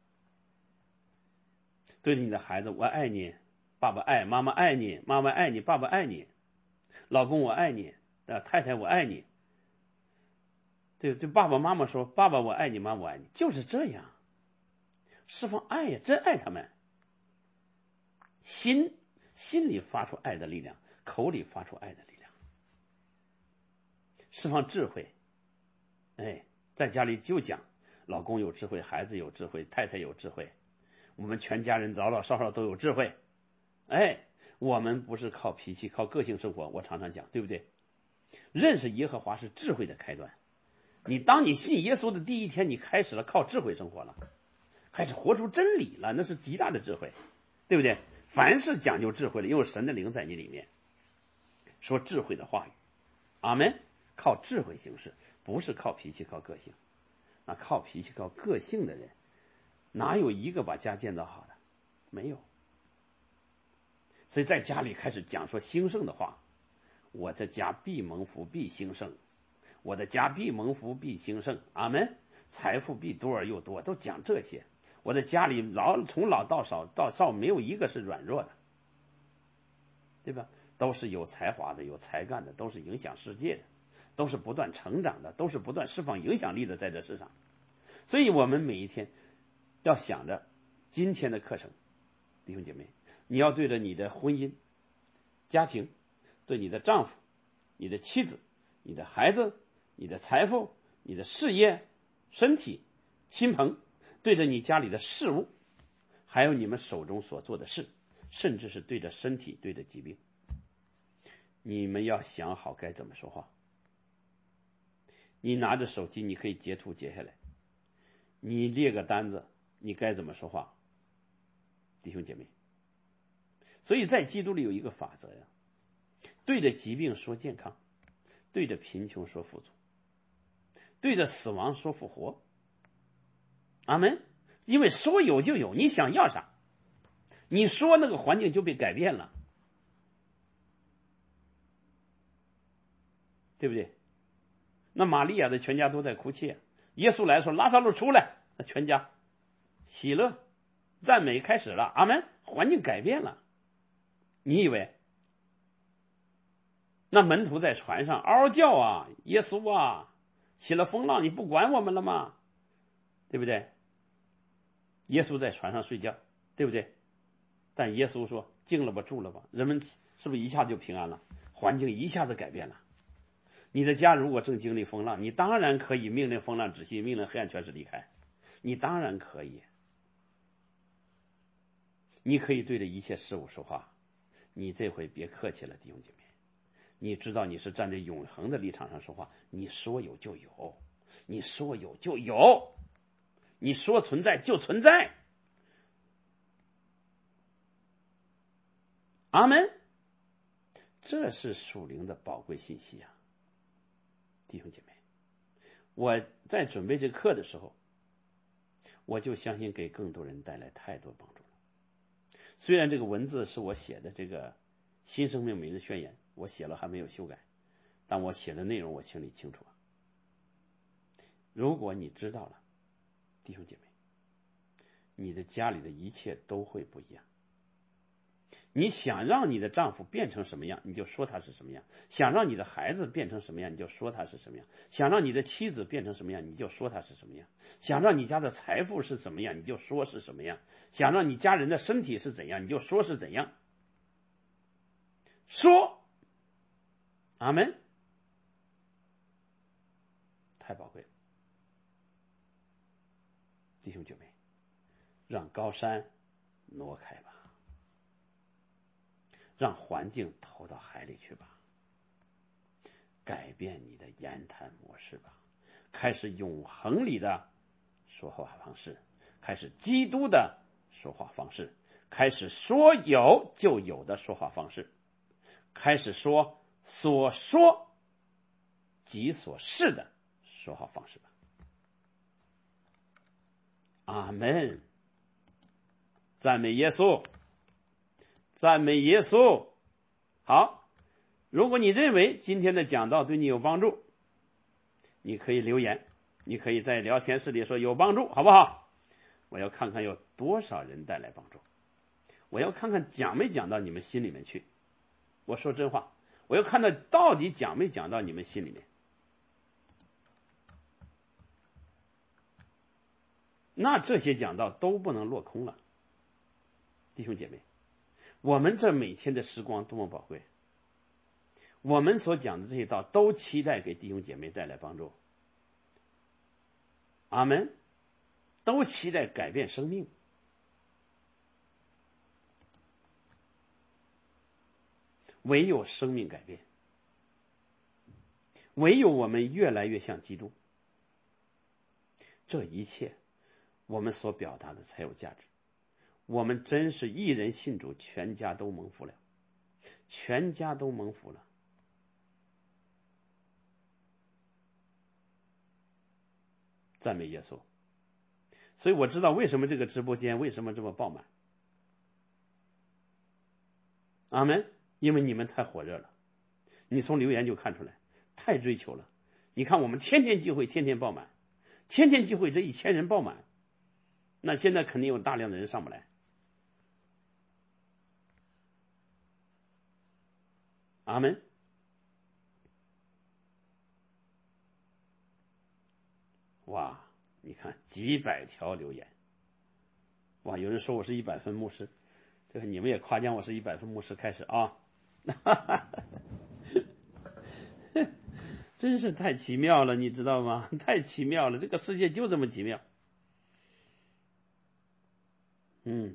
对着你的孩子，我爱你，爸爸爱，妈妈爱你，妈妈爱你，爸爸爱你；老公我爱你，呃，太太我爱你。对对，爸爸妈妈说，爸爸我爱你，妈妈我爱你，就是这样，释放爱呀，真爱他们。心心里发出爱的力量，口里发出爱的力量。释放智慧，哎，在家里就讲，老公有智慧，孩子有智慧，太太有智慧，我们全家人老老少少都有智慧。哎，我们不是靠脾气靠个性生活，我常常讲，对不对？认识耶和华是智慧的开端。你当你信耶稣的第一天，你开始了靠智慧生活了，开始活出真理了，那是极大的智慧，对不对？凡是讲究智慧的，因为神的灵在你里面，说智慧的话语。阿们。靠智慧行事，不是靠脾气靠个性。那靠脾气靠个性的人，哪有一个把家建造好的？没有。所以在家里开始讲说兴盛的话，我的家必蒙福必兴盛，我的家必蒙福必兴盛。阿们。财富必多而又多，都讲这些。我的家里老从老到少到少没有一个是软弱的，对吧？都是有才华的，有才干的，都是影响世界的，都是不断成长的，都是不断释放影响力的，在这世上。所以我们每一天要想着今天的课程，弟兄姐妹，你要对着你的婚姻家庭，对你的丈夫，你的妻子，你的孩子，你的财富，你的事业，身体，亲朋，对着你家里的事物，还有你们手中所做的事，甚至是对着身体，对着疾病，你们要想好该怎么说话。你拿着手机，你可以截图截下来，你列个单子，你该怎么说话，弟兄姐妹。所以在基督里有一个法则呀，对着疾病说健康，对着贫穷说富足，对着死亡说复活。阿们。因为说有就有，你想要啥，你说那个环境就被改变了，对不对？那玛利亚的全家都在哭泣，耶稣来说拉撒路出来，那全家喜乐赞美开始了。阿们。环境改变了，你以为那门徒在船上嗷叫啊，耶稣啊，起了风浪，你不管我们了吗？对不对？耶稣在船上睡觉，对不对？但耶稣说静了吧，住了吧，人们是不是一下就平安了？环境一下子改变了。你的家如果正经历风浪，你当然可以命令风浪止息，命令黑暗权势离开，你当然可以。你可以对着一切事物说话，你这回别客气了，弟兄姐妹，你知道你是站在永恒的立场上说话，你说有就有，你说有就有，你说存在就存在。阿门。这是属灵的宝贵信息啊，弟兄姐妹，我在准备这课的时候，我就相信给更多人带来太多帮助了。虽然这个文字是我写的这个新生命每日宣言，我写了还没有修改，但我写的内容我心里清楚啊。如果你知道了，弟兄姐妹，你的家里的一切都会不一样。你想让你的丈夫变成什么样，你就说他是什么样；想让你的孩子变成什么样，你就说他是什么样；想让你的妻子变成什么样，你就说他是什么样；想让你家的财富是怎么样，你就说是什么样；想让你家人的身体是怎样，你就说是怎样。说，阿门，太宝贵了，弟兄姐妹，让高山挪开吧，让环境投到海里去吧，改变你的言谈模式吧，开始永恒里的说话方式，开始基督的说话方式，开始说有就有的说话方式，开始说所说即所是的说话方式吧。阿门，赞美耶稣，赞美耶稣。好，如果你认为今天的讲道对你有帮助，你可以留言，你可以在聊天室里说有帮助，好不好？我要看看有多少人带来帮助，我要看看讲没讲到你们心里面去。我说真话，我要看到到底讲没讲到你们心里面。那这些讲道都不能落空了，弟兄姐妹，我们这每天的时光多么宝贵，我们所讲的这些道都期待给弟兄姐妹带来帮助，阿们，都期待改变生命。唯有生命改变，唯有我们越来越像基督，这一切我们所表达的才有价值。我们真是一人信主，全家都蒙福了，全家都蒙福了。赞美耶稣。所以我知道为什么这个直播间为什么这么爆满。阿们，因为你们太火热了，你从留言就看出来，太追求了。你看我们天天聚会，天天爆满，天天聚会这一千人爆满，那现在肯定有大量的人上不来。阿们。哇，你看几百条留言，哇，有人说我是一百分牧师，这个你们也夸奖我是一百分牧师开始啊，真是太奇妙了，你知道吗？太奇妙了，这个世界就这么奇妙。嗯，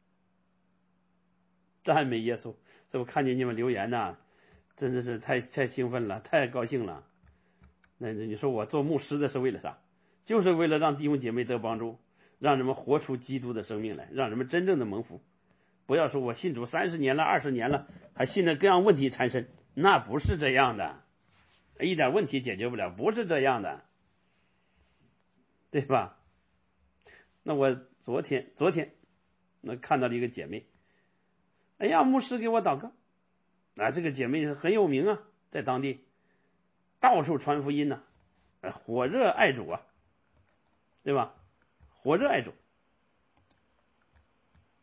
赞美耶稣！这我看见你们留言呐、啊，真的是太太兴奋了，太高兴了。那你说我做牧师的是为了啥？就是为了让弟兄姐妹得帮助，让人们活出基督的生命来，让人们真正的蒙福。不要说我信主三十年了、二十年了，还信着各样问题缠身，那不是这样的，一点问题解决不了，不是这样的，对吧？那我昨天昨天那看到了一个姐妹，哎呀，牧师给我祷告啊，这个姐妹很有名啊，在当地到处传福音呢、啊，火热爱主啊，对吧？火热爱主，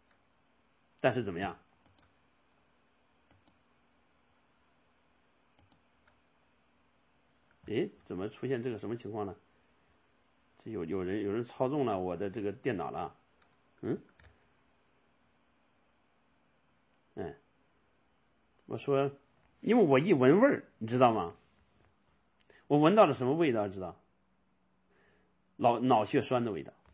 但是怎么样？ 诶，怎么出现这个什么情况呢？这有有人有人操纵了我的这个电脑了，嗯，哎，我说，因为我一闻味儿，你知道吗？我闻到了什么味道？知道？脑脑血栓的味道。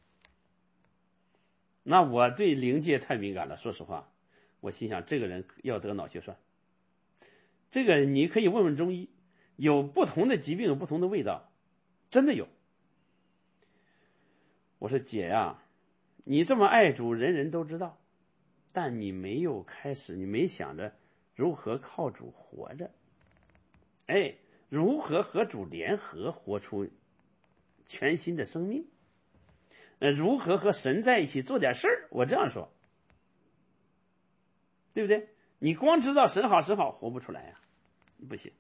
那我对灵界太敏感了，说实话，我心想这个人要得脑血栓。这个你可以问问中医，有不同的疾病有不同的味道，真的有。我说姐呀，你这么爱主，人人都知道，但你没有开始，你没想着如何靠主活着，哎，如何和主联合活出全新的生命，呃，如何和神在一起做点事儿。我这样说，对不对？你光知道神好神好，活不出来呀，不行。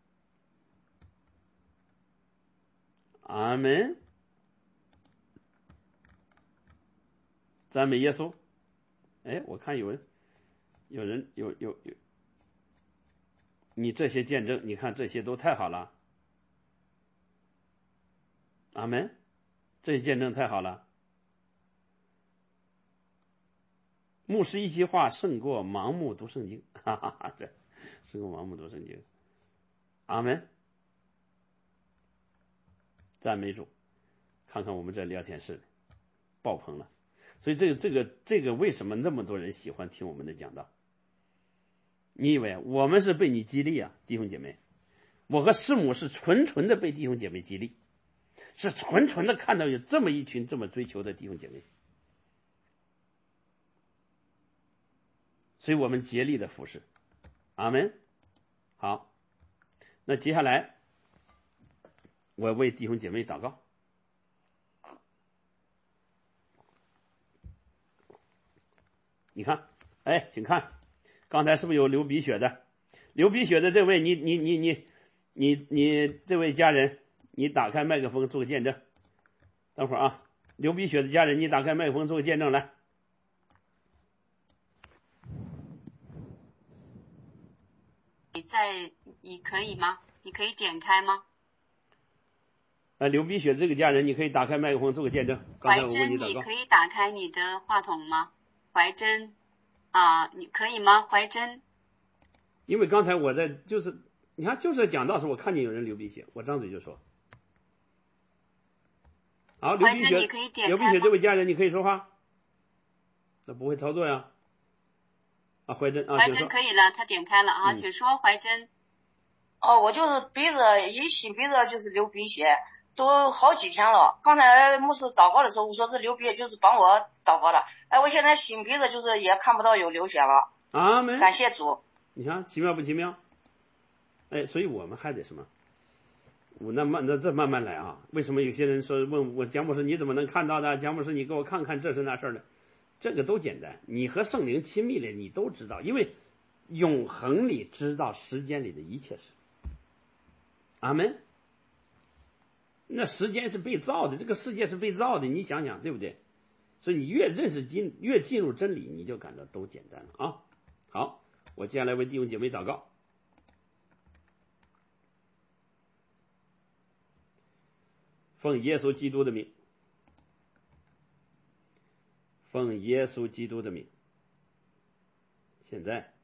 阿门，赞美耶稣。哎，我看有人，有人有有有，你这些见证，你看这些都太好了。阿门，这些见证太好了。牧师一席话胜过盲目读圣经，哈哈哈，这胜过盲目读圣经。阿门，赞美主。看看我们这聊天室爆棚了，所以这个这个这个为什么那么多人喜欢听我们的讲道？你以为我们是被你激励啊，弟兄姐妹？我和师母是纯纯的被弟兄姐妹激励，是纯纯的看到有这么一群这么追求的弟兄姐妹，所以我们竭力的服侍。阿门。好，那接下来我为弟兄姐妹祷告。你看，哎，请看，刚才是不是有流鼻血的？流鼻血的这位，你你你你你你这位家人，你打开麦克风做个见证。等会儿啊，流鼻血的家人，你打开麦克风做个见证来。 你在，你可以吗？你可以点开吗？ 呃，流鼻血这个家人，你可以打开麦克风做个见证。刚才怀我问你祷告， 真，你可以打开你的话筒吗？怀真，啊，你可以吗？怀真， 因为刚才我在就是，你看就是讲道时，我看见有人流鼻血，我张嘴就说。好，流鼻血， 怀真，你可以点流鼻开吗？ 血这位家人，你可以说话。那不会操作呀？啊，怀真啊， 怀请说。 真可以了，他点开了啊， 嗯请说，怀真。 哦，我就是鼻子一擤鼻子就是流鼻血，都好几天了。刚才牧师祷告的时候，我说是流鼻血，就是帮我祷告的。哎，我现在擤鼻子就是也看不到有流血了。 阿门。 感谢主。 你看奇妙不奇妙？哎，所以我们还得什么？我那慢那这慢慢来啊。为什么有些人说问我蒋牧师你怎么能看到的？蒋牧师你给我看看这是那事儿的？这个都简单，你和圣灵亲密了，你都知道，因为永恒里知道时间里的一切事。阿门。那时间是被造的，这个世界是被造的，你想想对不对？所以你越认识进越进入真理，你就感到都简单了啊。好，我接下来为弟兄姐妹祷告。奉耶稣基督的名，奉耶稣基督的名，现在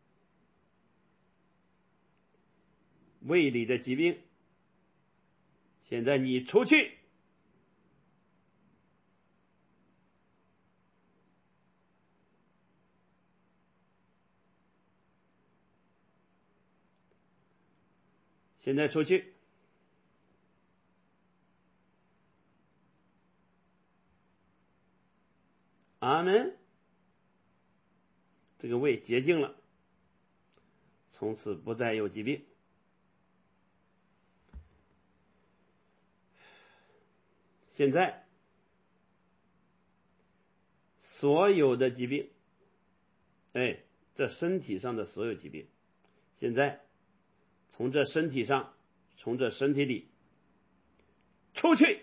胃里的疾病，现在你出去，现在出去。阿门。这个胃洁净了，从此不再有疾病。现在所有的疾病，哎，这身体上的所有疾病，现在从这身体上，从这身体里出去，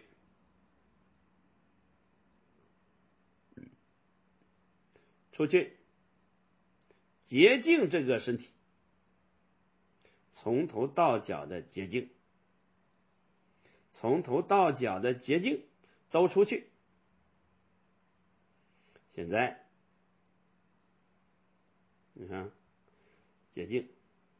出去，洁净这个身体，从头到脚的洁净。 从头到脚的洁净都出去。现在你看洁净，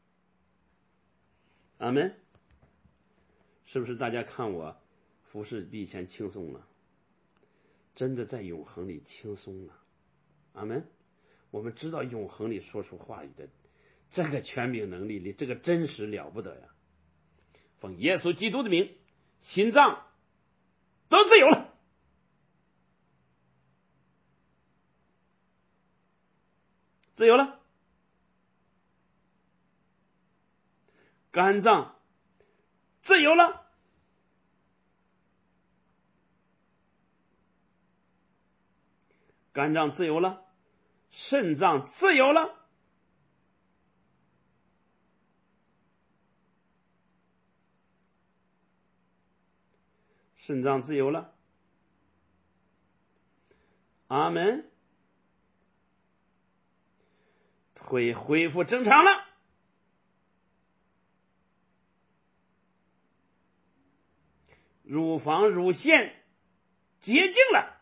阿们。是不是大家看我服侍比以前轻松了？真的在永恒里轻松了，阿们。我们知道永恒里说出话语的这个权柄能力里，这个真实了不得呀！奉耶稣基督的名，心脏都自由了，自由了，肝脏自由了，肝脏自由了，肾脏自由了，肾脏自由了，阿们。腿恢复正常了，乳房乳腺洁净了，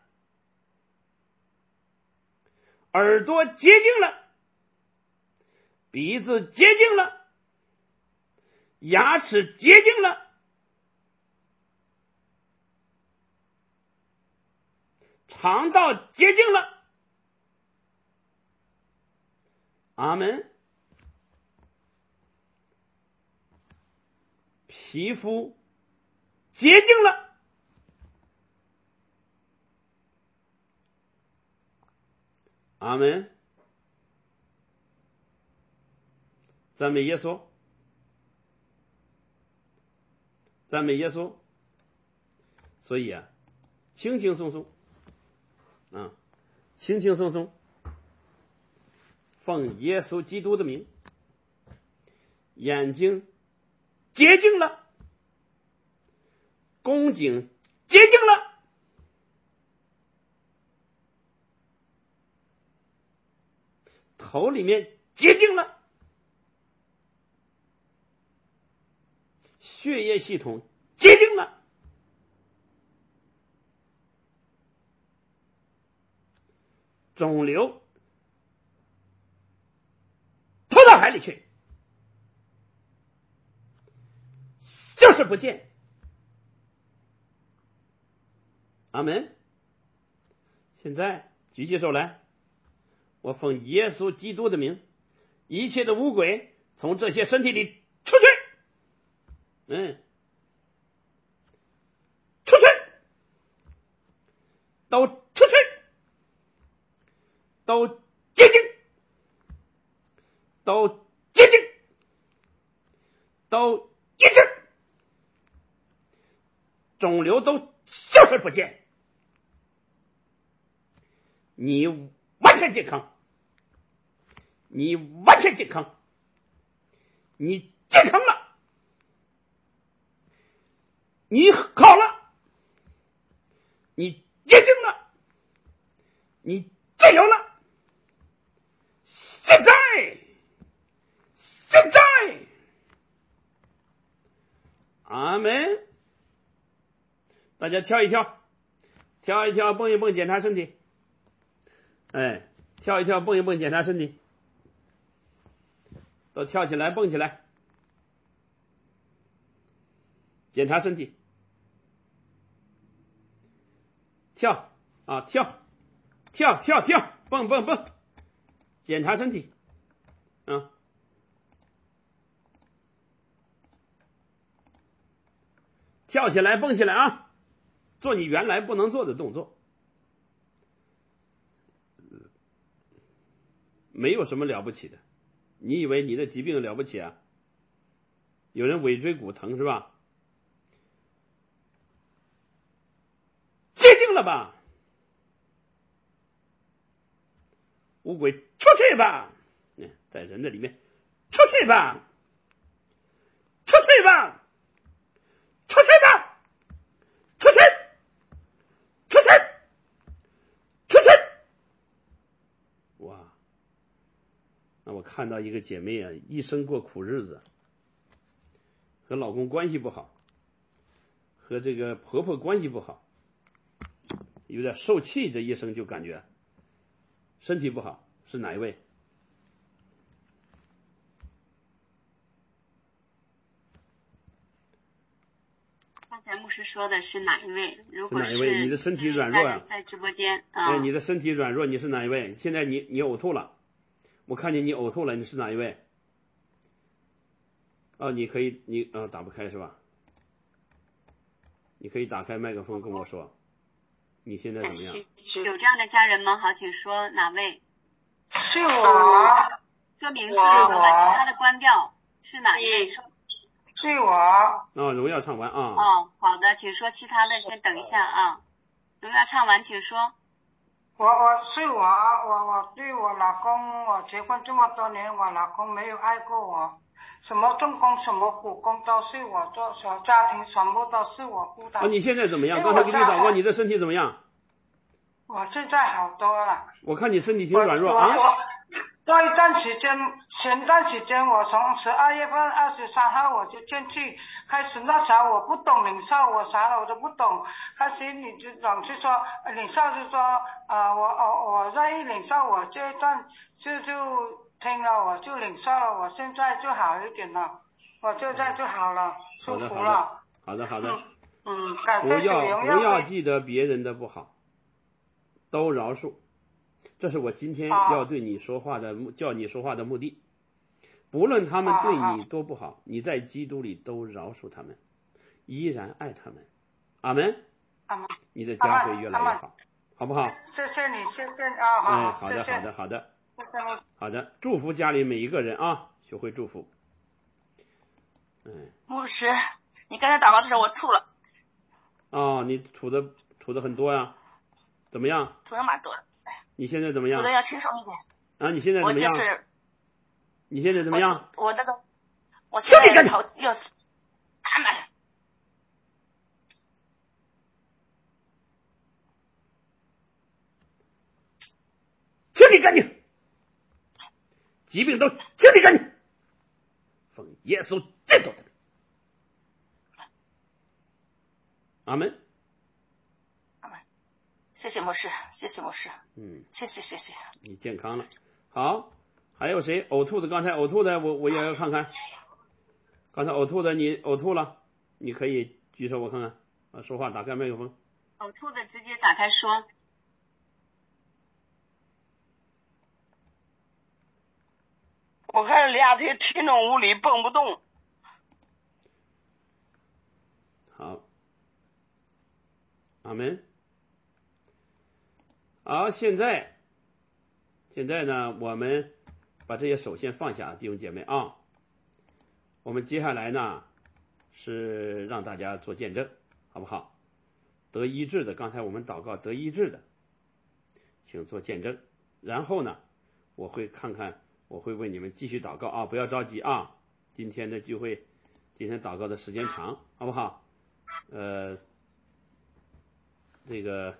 耳朵洁净了，鼻子洁净了，牙齿洁净了，肠道洁净了，阿们。皮肤洁净了，阿们。赞美耶稣，赞美耶稣。所以啊，轻轻松松啊，轻轻松松，奉耶稣基督的名，眼睛洁净了，宫颈洁净了，头里面洁净了，血液系统洁净了，肿瘤投到海里去，就是不见，阿们。现在举起手来，我奉耶稣基督的名，一切的污鬼从这些身体里出去，嗯，出去，都出去，都洁净，都洁净，都医治，肿瘤都消失不见，你完全健康，你完全健康，你健康了，你好了，你洁净了，你自由了。现在，现在，阿们。大家跳一跳，跳一跳，蹦一蹦，检查身体。哎，跳一跳，蹦一蹦，检查身体。都跳起来，蹦起来，检查身体。跳啊，跳，跳跳跳，蹦蹦蹦，检查身体。啊，跳起来，蹦起来啊！做你原来不能做的动作，没有什么了不起的。你以为你的疾病了不起啊？有人尾椎骨疼是吧？洁净了吧？污鬼出去吧！在人的里面出去吧，出去吧，出去吧，出去，出去，出去！哇！那我看到一个姐妹啊，一生过苦日子，和老公关系不好， 和这个婆婆关系不好，有点受气，这一生就感觉身体不好，是哪一位？ 刚才牧师说的是哪一位？如果是哪一位？你的身体软弱啊？ 在直播间啊。 哎，你的身体软弱，你是哪一位？现在你你呕吐了，我看见你呕吐了，你是哪一位？哦，你可以，你呃、哦、打不开是吧？你可以打开麦克风跟我说，你现在怎么样？ 有这样的家人吗？好，请说哪位？ 是我。 说名字，把其他的关掉。是哪一位？说。 是我。 哦，荣耀唱完啊。 哦，好的，请说其他的，先等一下啊。荣耀唱完，请说。 我我是我，我我对我老公，我结婚这么多年，我老公没有爱过我，什么重工什么苦工都是我做，小家庭全部都是我顾的。 啊，你现在怎么样？刚才给你祷告，你的身体怎么样？ 我现在好多了。 我看你身体挺软弱啊。 过一段时间，前段时间我从十二月份二十三号我就进去，开始那时候我不懂领受，我啥的我都不懂。开始你就总是说领受就说呃我我我愿意领受，我这一段就就听了，我就领受了，我现在就好一点了，我现在就好了，舒服了。 好的好的。好的好的嗯，感谢主荣耀。 不要记得别人的不好，都饶恕。这是我今天要对你说话的，啊、叫你说话的目的。不论他们对你多不好，啊、你在基督里都饶恕他们，依然爱他们。阿门。 阿门。 你的家会越来越好，好不好？ 谢谢你，谢谢啊，好， 哎，好的， 谢谢好的，好的， 谢谢牧师。 好的，祝福家里每一个人啊，学会祝福。嗯。 牧师，你刚才祷告的时候我吐了。 哦，你吐的吐的很多呀、啊，怎么样？ 吐的蛮多的。 你现在怎么样？ 吐的要轻松一点。 啊，你现在怎么样？ 我就是。 你现在怎么样？ 我, 我那个，我现在头又是卡满了。 清理干净，疾病都清理干净，奉耶稣基督的名。阿门。 阿门。谢谢牧师，谢谢牧师。 嗯， 谢谢谢谢。 你健康了。好，还有谁呕吐的？刚才呕吐的，我我也要看看。刚才呕吐的，你呕吐了，你可以举手，我看看。啊，说话，打开麦克风。 呕吐的直接打开说。 我还是俩腿体重无力，蹦不动。 好，阿门。好，现在，现在呢，我们把这些手先放下，弟兄姐妹啊。我们接下来呢是让大家做见证，好不好？得医治的，刚才我们祷告得医治的，请做见证。然后呢，我会看看，我会为你们继续祷告啊，不要着急啊。今天的聚会，今天祷告的时间长，好不好？呃，这个，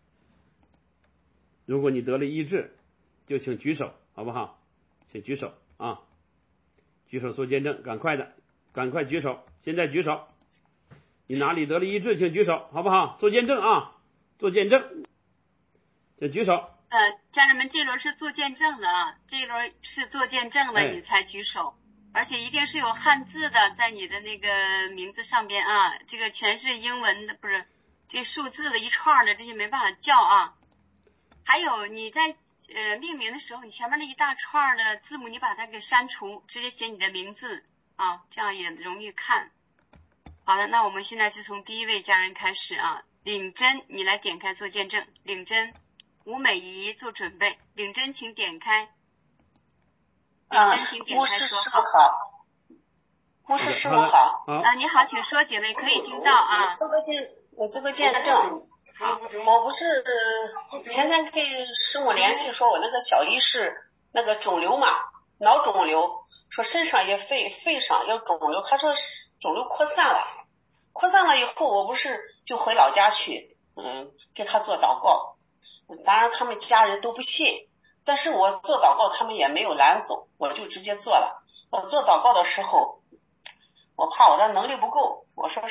如果你得了医治，就请举手，好不好？请举手啊，举手做见证，赶快的，赶快举手，现在举手。你哪里得了医治，请举手，好不好？做见证啊，做见证，请举手。 呃，家人们，这轮是做见证的啊，这轮是做见证的，你才举手。而且一定是有汉字的，在你的那个名字上边啊，这个全是英文的，不是这数字的一串的，这些没办法叫啊。还有你在呃命名的时候，你前面那一大串的字母，你把它给删除，直接写你的名字啊，这样也容易看。好的，那我们现在就从第一位家人开始啊，领真，你来点开做见证，领真，吴美仪做准备，领真请点开。 啊，牧师师傅好，牧师师傅好。 啊，你好，请说，姐妹可以听到啊。 这个见，我这个见证，我不是前天跟师母联系说，我那个小姨是那个肿瘤嘛，脑肿瘤，说身上也肺肺上有肿瘤，他说肿瘤扩散了，扩散了以后，我不是就回老家去，嗯，给他做祷告，当然他们家人都不信。但是我做祷告他们也没有拦阻，我就直接做了。我做祷告的时候，我怕我的能力不够，我说是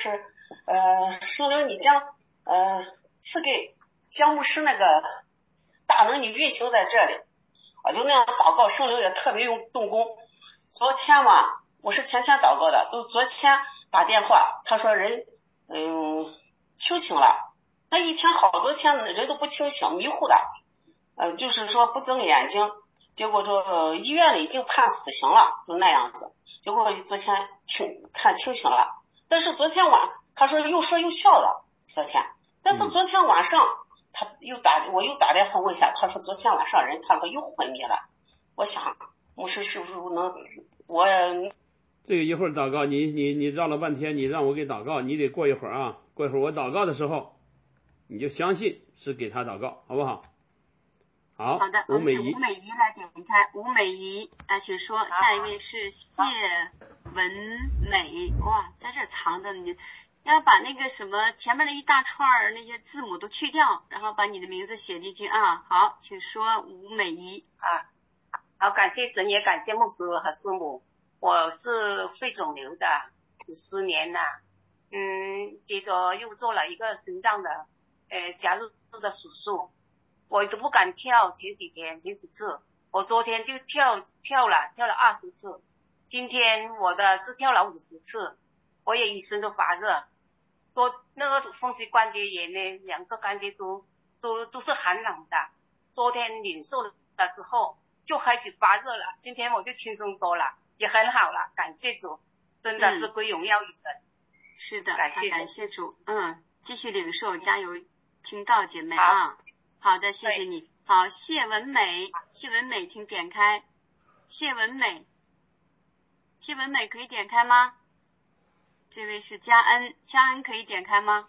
呃，圣灵你将呃赐给江牧师那个大能，你运行在这里，我就那样祷告，圣灵也特别用动工。昨天嘛，我是前天祷告的，都昨天打电话，他说人嗯清醒了，那一天好多天人都不清醒，迷糊的，呃，就是说不睁眼睛，结果这、呃、医院里已经判死刑了，就那样子。结果昨天清看清醒了，但是昨天晚他说又说又笑了，昨天，但是昨天晚上他又打我又打电话问一下，他说昨天晚上人看到又昏迷了。我想牧师是不是能我这个一会儿祷告，你你你绕了半天，你让我给祷告，你得过一会儿啊，过一会儿我祷告的时候，你就相信是给他祷告，好不好？好， 好的， 吴美仪， 吴美仪来点开，吴美仪啊，请说，下一位是谢文美，哇，在这藏着，你要把那个什么前面的一大串儿那些字母都去掉，然后把你的名字写进去啊。好，请说，吴美仪啊。好，感谢神，也感谢牧师和师母。我是肺肿瘤的，有十年了，嗯，接着又做了一个心脏的呃加入的手术，我都不敢跳。前几天前几次，我昨天就跳跳了跳了二十次，今天我的只跳了五十次，我也一身都发热，做那个风湿关节炎呢，两个关节都都都是寒冷的。昨天领受了之后就开始发热了，今天我就轻松多了，也很好了，感谢主，真的是归荣耀于神。 嗯、是的， 感谢感谢主，嗯，继续领受，加油，听到姐妹啊，好的，谢谢你。好，谢文美，谢文美，请点开，谢文美，谢文美可以点开吗？这位是佳恩，佳恩可以点开吗？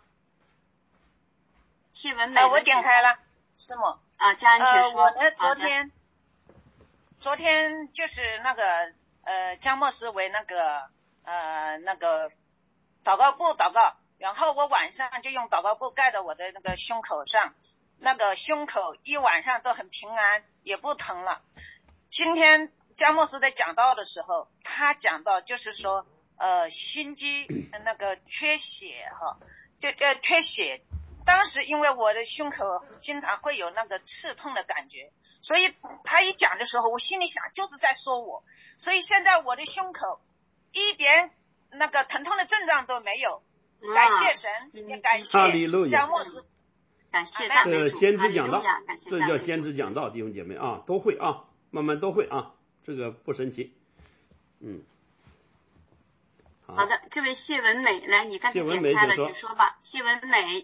谢文美， 呃，我点开了，师母。 啊，佳恩请说。 呃，我呢，昨天，昨天就是那个呃，江牧师为那个呃那个祷告布祷告，然后我晚上就用祷告布盖在我的那个胸口上，那个胸口一晚上都很平安，也不疼了。今天江牧师在讲道的时候，他讲到就是说呃心肌那个缺血哈，就呃缺血。当时因为我的胸口经常会有那个刺痛的感觉，所以他一讲的时候，我心里想就是在说我，所以现在我的胸口一点那个疼痛的症状都没有，感谢神，也感谢江牧师， 感谢大这先知讲道，这叫先先知讲道，弟兄姐妹啊，都会啊，慢慢都会啊，这个不神奇，嗯。好, 好的，这位谢文美，来，你刚才点开了，请说吧，谢文美。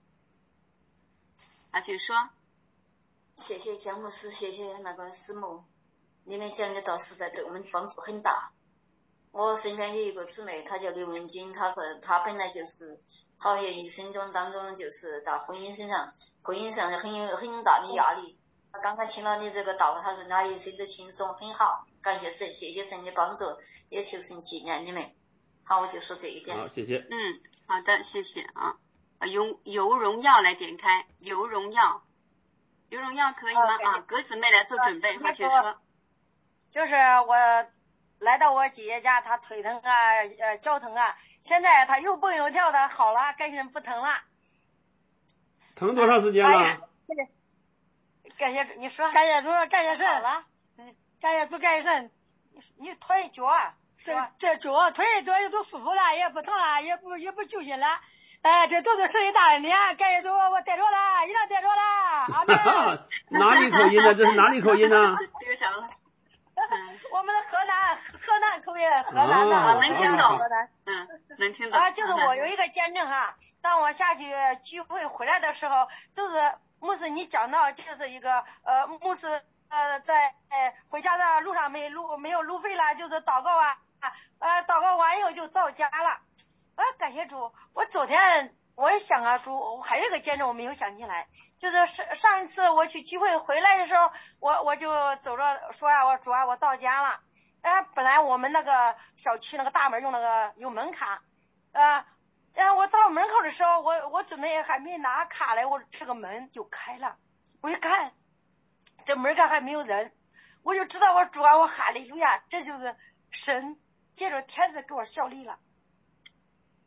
啊，请说。 谢谢江牧师，谢谢那个师母，你们讲的道实在对我们帮助很大。我身边有一个姊妹，她叫刘文君，她说她本来就是讨厌于生中当中就是到婚姻身上，婚姻上很有很大的压力。她刚才听到你这个道，她说她一生都轻松很好，感谢神，谢谢神的帮助，也求神纪念你们。好，我就说这一点。 好，谢谢。 嗯，好的，谢谢啊。由由荣耀来点开，由荣耀，由荣耀可以吗？啊，格子妹来做准备，或者说， 就是我来到我姐姐家，她腿疼啊，呃，脚疼啊，现在她又蹦又跳的好了，感觉不疼了。 疼多长时间了？哎、 感谢你说，感谢主，感谢神好了，嗯，感谢主，感谢神。你你腿脚啊，这这脚腿脚都舒服了，也不疼了，也不也不揪心了。哎，这都是神的大恩典，感谢主，我得着了，一定得着了，阿门。 哪里口音呢？这是哪里口音呢？ 学着了。 我们的河南，河南口音，河南的， 哦、能听懂。 河南， 嗯，能听懂。 啊，就是我有一个见证哈，当我下去聚会回来的时候，就是牧师你讲到，就是一个呃牧师呃在呃回家的路上没路没有路费了，就是祷告啊，呃祷告完以后就到家了。啊，感谢主！我昨天我也想啊，主，我还有一个见证我没有想起来，就是上上一次我去聚会回来的时候，我我就走着说啊，我主啊，我到家了。哎，本来我们那个小区那个大门用那个有门卡，啊，然后我到门口的时候，我我准备还没拿卡来，我这个门就开了。我一看，这门上还没有人，我就知道我主啊，我哈利路亚，这就是神借着天子给我效力了。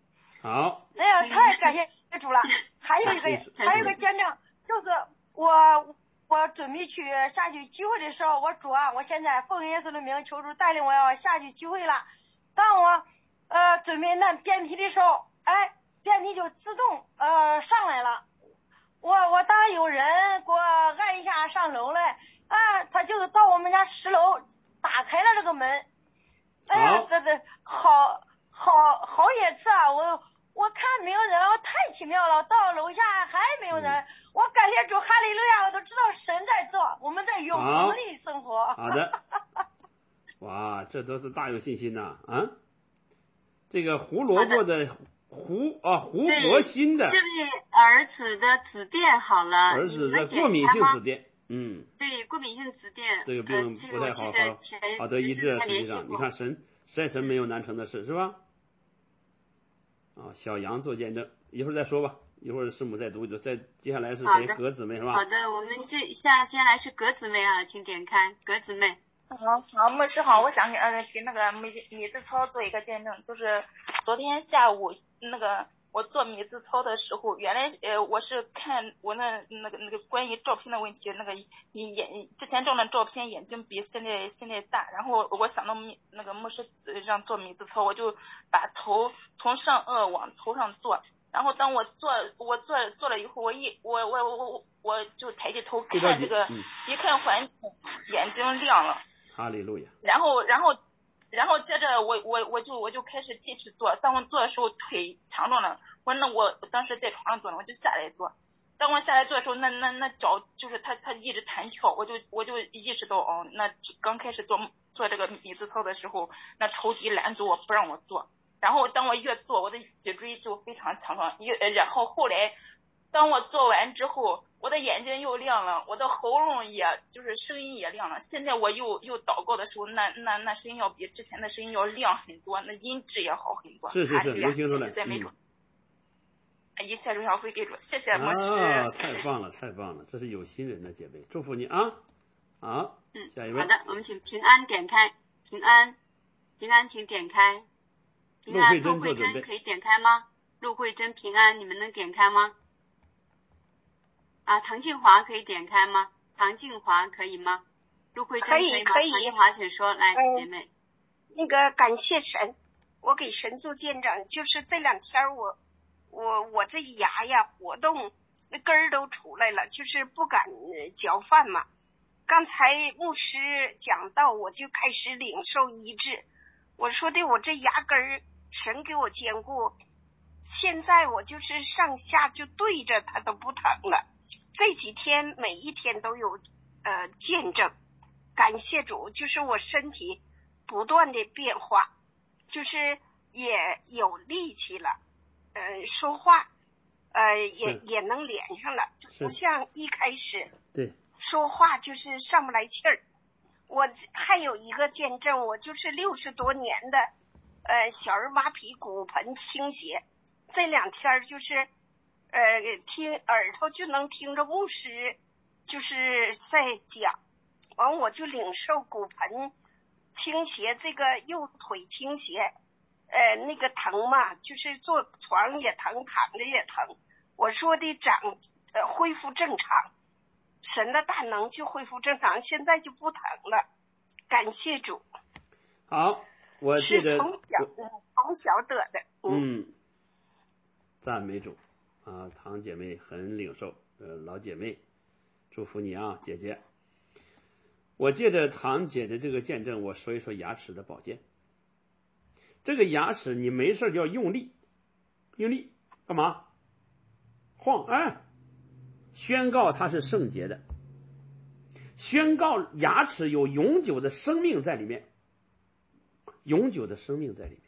好。 哎呀，太感谢主了。还有一个，还有一个见证，就是我我准备去下去聚会的时候，我主啊，我现在奉耶稣的名求主带领我要下去聚会了。当我呃准备按电梯的时候，哎，电梯就自动呃上来了。我我当有人给我按一下上楼来，啊，他就到我们家十楼打开了这个门。哎呀，这这好好好些次啊，我我看没有人，我太奇妙了。到楼下还没有人，嗯、我感谢主，哈利路亚！我都知道神在做，我们在永恒里生活。 好的，哇，这都是大有信心呐 啊, 啊！这个胡萝卜的胡啊胡活心的， 这位儿子的紫癜好了， 儿子的过敏性紫癜，嗯， 对，过敏性紫癜， 这个病不太好好好得医治，实际上你看神神神没有难成的事，是吧？啊，小杨做见证，一会儿再说吧，一会儿师母再读，就再接下来是谁？葛姊妹是吧？ 好的，我们这下接下来是葛姊妹啊，请点开葛姊妹。 好好，牧师好，我想给呃给那个米米字操做一个见证，就是昨天下午那个我做米字操的时候，原来呃我是看我那那个那个关于照片的问题，那个你眼之前照的照片眼睛比现在现在大，然后我想到米那个牧师让做米字操，我就把头从上颚往头上做，然后当我做我做做了以后，我一我我我我我就抬起头看这个， 嗯、 一看环境，眼睛亮了。 哈利路亚。 然后，然后，然后接着我我我就我就开始继续做。当我做的时候腿强壮了，我说那我当时在床上做呢，我就下来做。当我下来做的时候，那那那脚就是它它一直弹跳，我就我就意识到哦，那刚开始做做这个米字操的时候，那仇敌拦阻我不让我做。然后当我越做，我的脊椎就非常强壮。越然后后来，当我做完之后，我的眼睛又亮了，我的喉咙也就是声音也亮了。现在我又又祷告的时候，那那那声音要比之前的声音要亮很多，那音质也好很多。 是是是，能听出来。 在没主，嗯、一切荣耀归给主，谢谢牧师。 啊，太棒了，太棒了，这是有心人的姐妹，祝福你啊！好， 嗯， 下一位。 好的，我们请平安点开，平安，平安，请点开。平安，陆慧珍可以点开吗？陆慧珍，平安，你们能点开吗？啊，唐静华可以点开吗？唐静华可以吗？陆慧珍可以可以。 唐静华请说，来， 嗯、 姐妹。 那个感谢神，我给神做见证，就是这两天我我我这牙呀活动，那根儿都出来了，就是不敢嚼饭嘛。刚才牧师讲到，我就开始领受医治。我说的，我这牙根儿神给我坚固，现在我就是上下就对着它都不疼了。这几天每一天都有呃见证，感谢主，就是我身体不断的变化，就是也有力气了，呃说话呃也也能连上了，就不像一开始对说话就是上不来气儿。我还有一个见证，我就是六十多年的呃小儿麻痹骨盆倾斜，这两天就是呃听耳朵就能听着牧师就是在讲，完我就领受骨盆倾斜，这个右腿倾斜呃那个疼嘛，就是坐床也疼，躺着也疼。我说的长呃恢复正常，神的大能就恢复正常，现在就不疼了，感谢主。 好，我记得是从小从小得的。 嗯，嗯赞美主啊，唐姐妹很领受，呃，老姐妹，祝福你啊，姐姐。我借着唐姐的这个见证，我说一说牙齿的保健。这个牙齿你没事就要用力，用力干嘛？晃，哎，宣告它是圣洁的，宣告牙齿有永久的生命在里面，永久的生命在里面。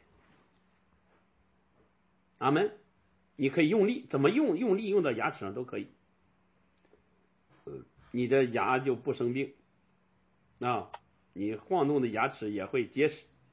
阿门。你可以用力，怎么用？用力用到牙齿上都可以，你的牙就不生病啊，你晃动的牙齿也会结实。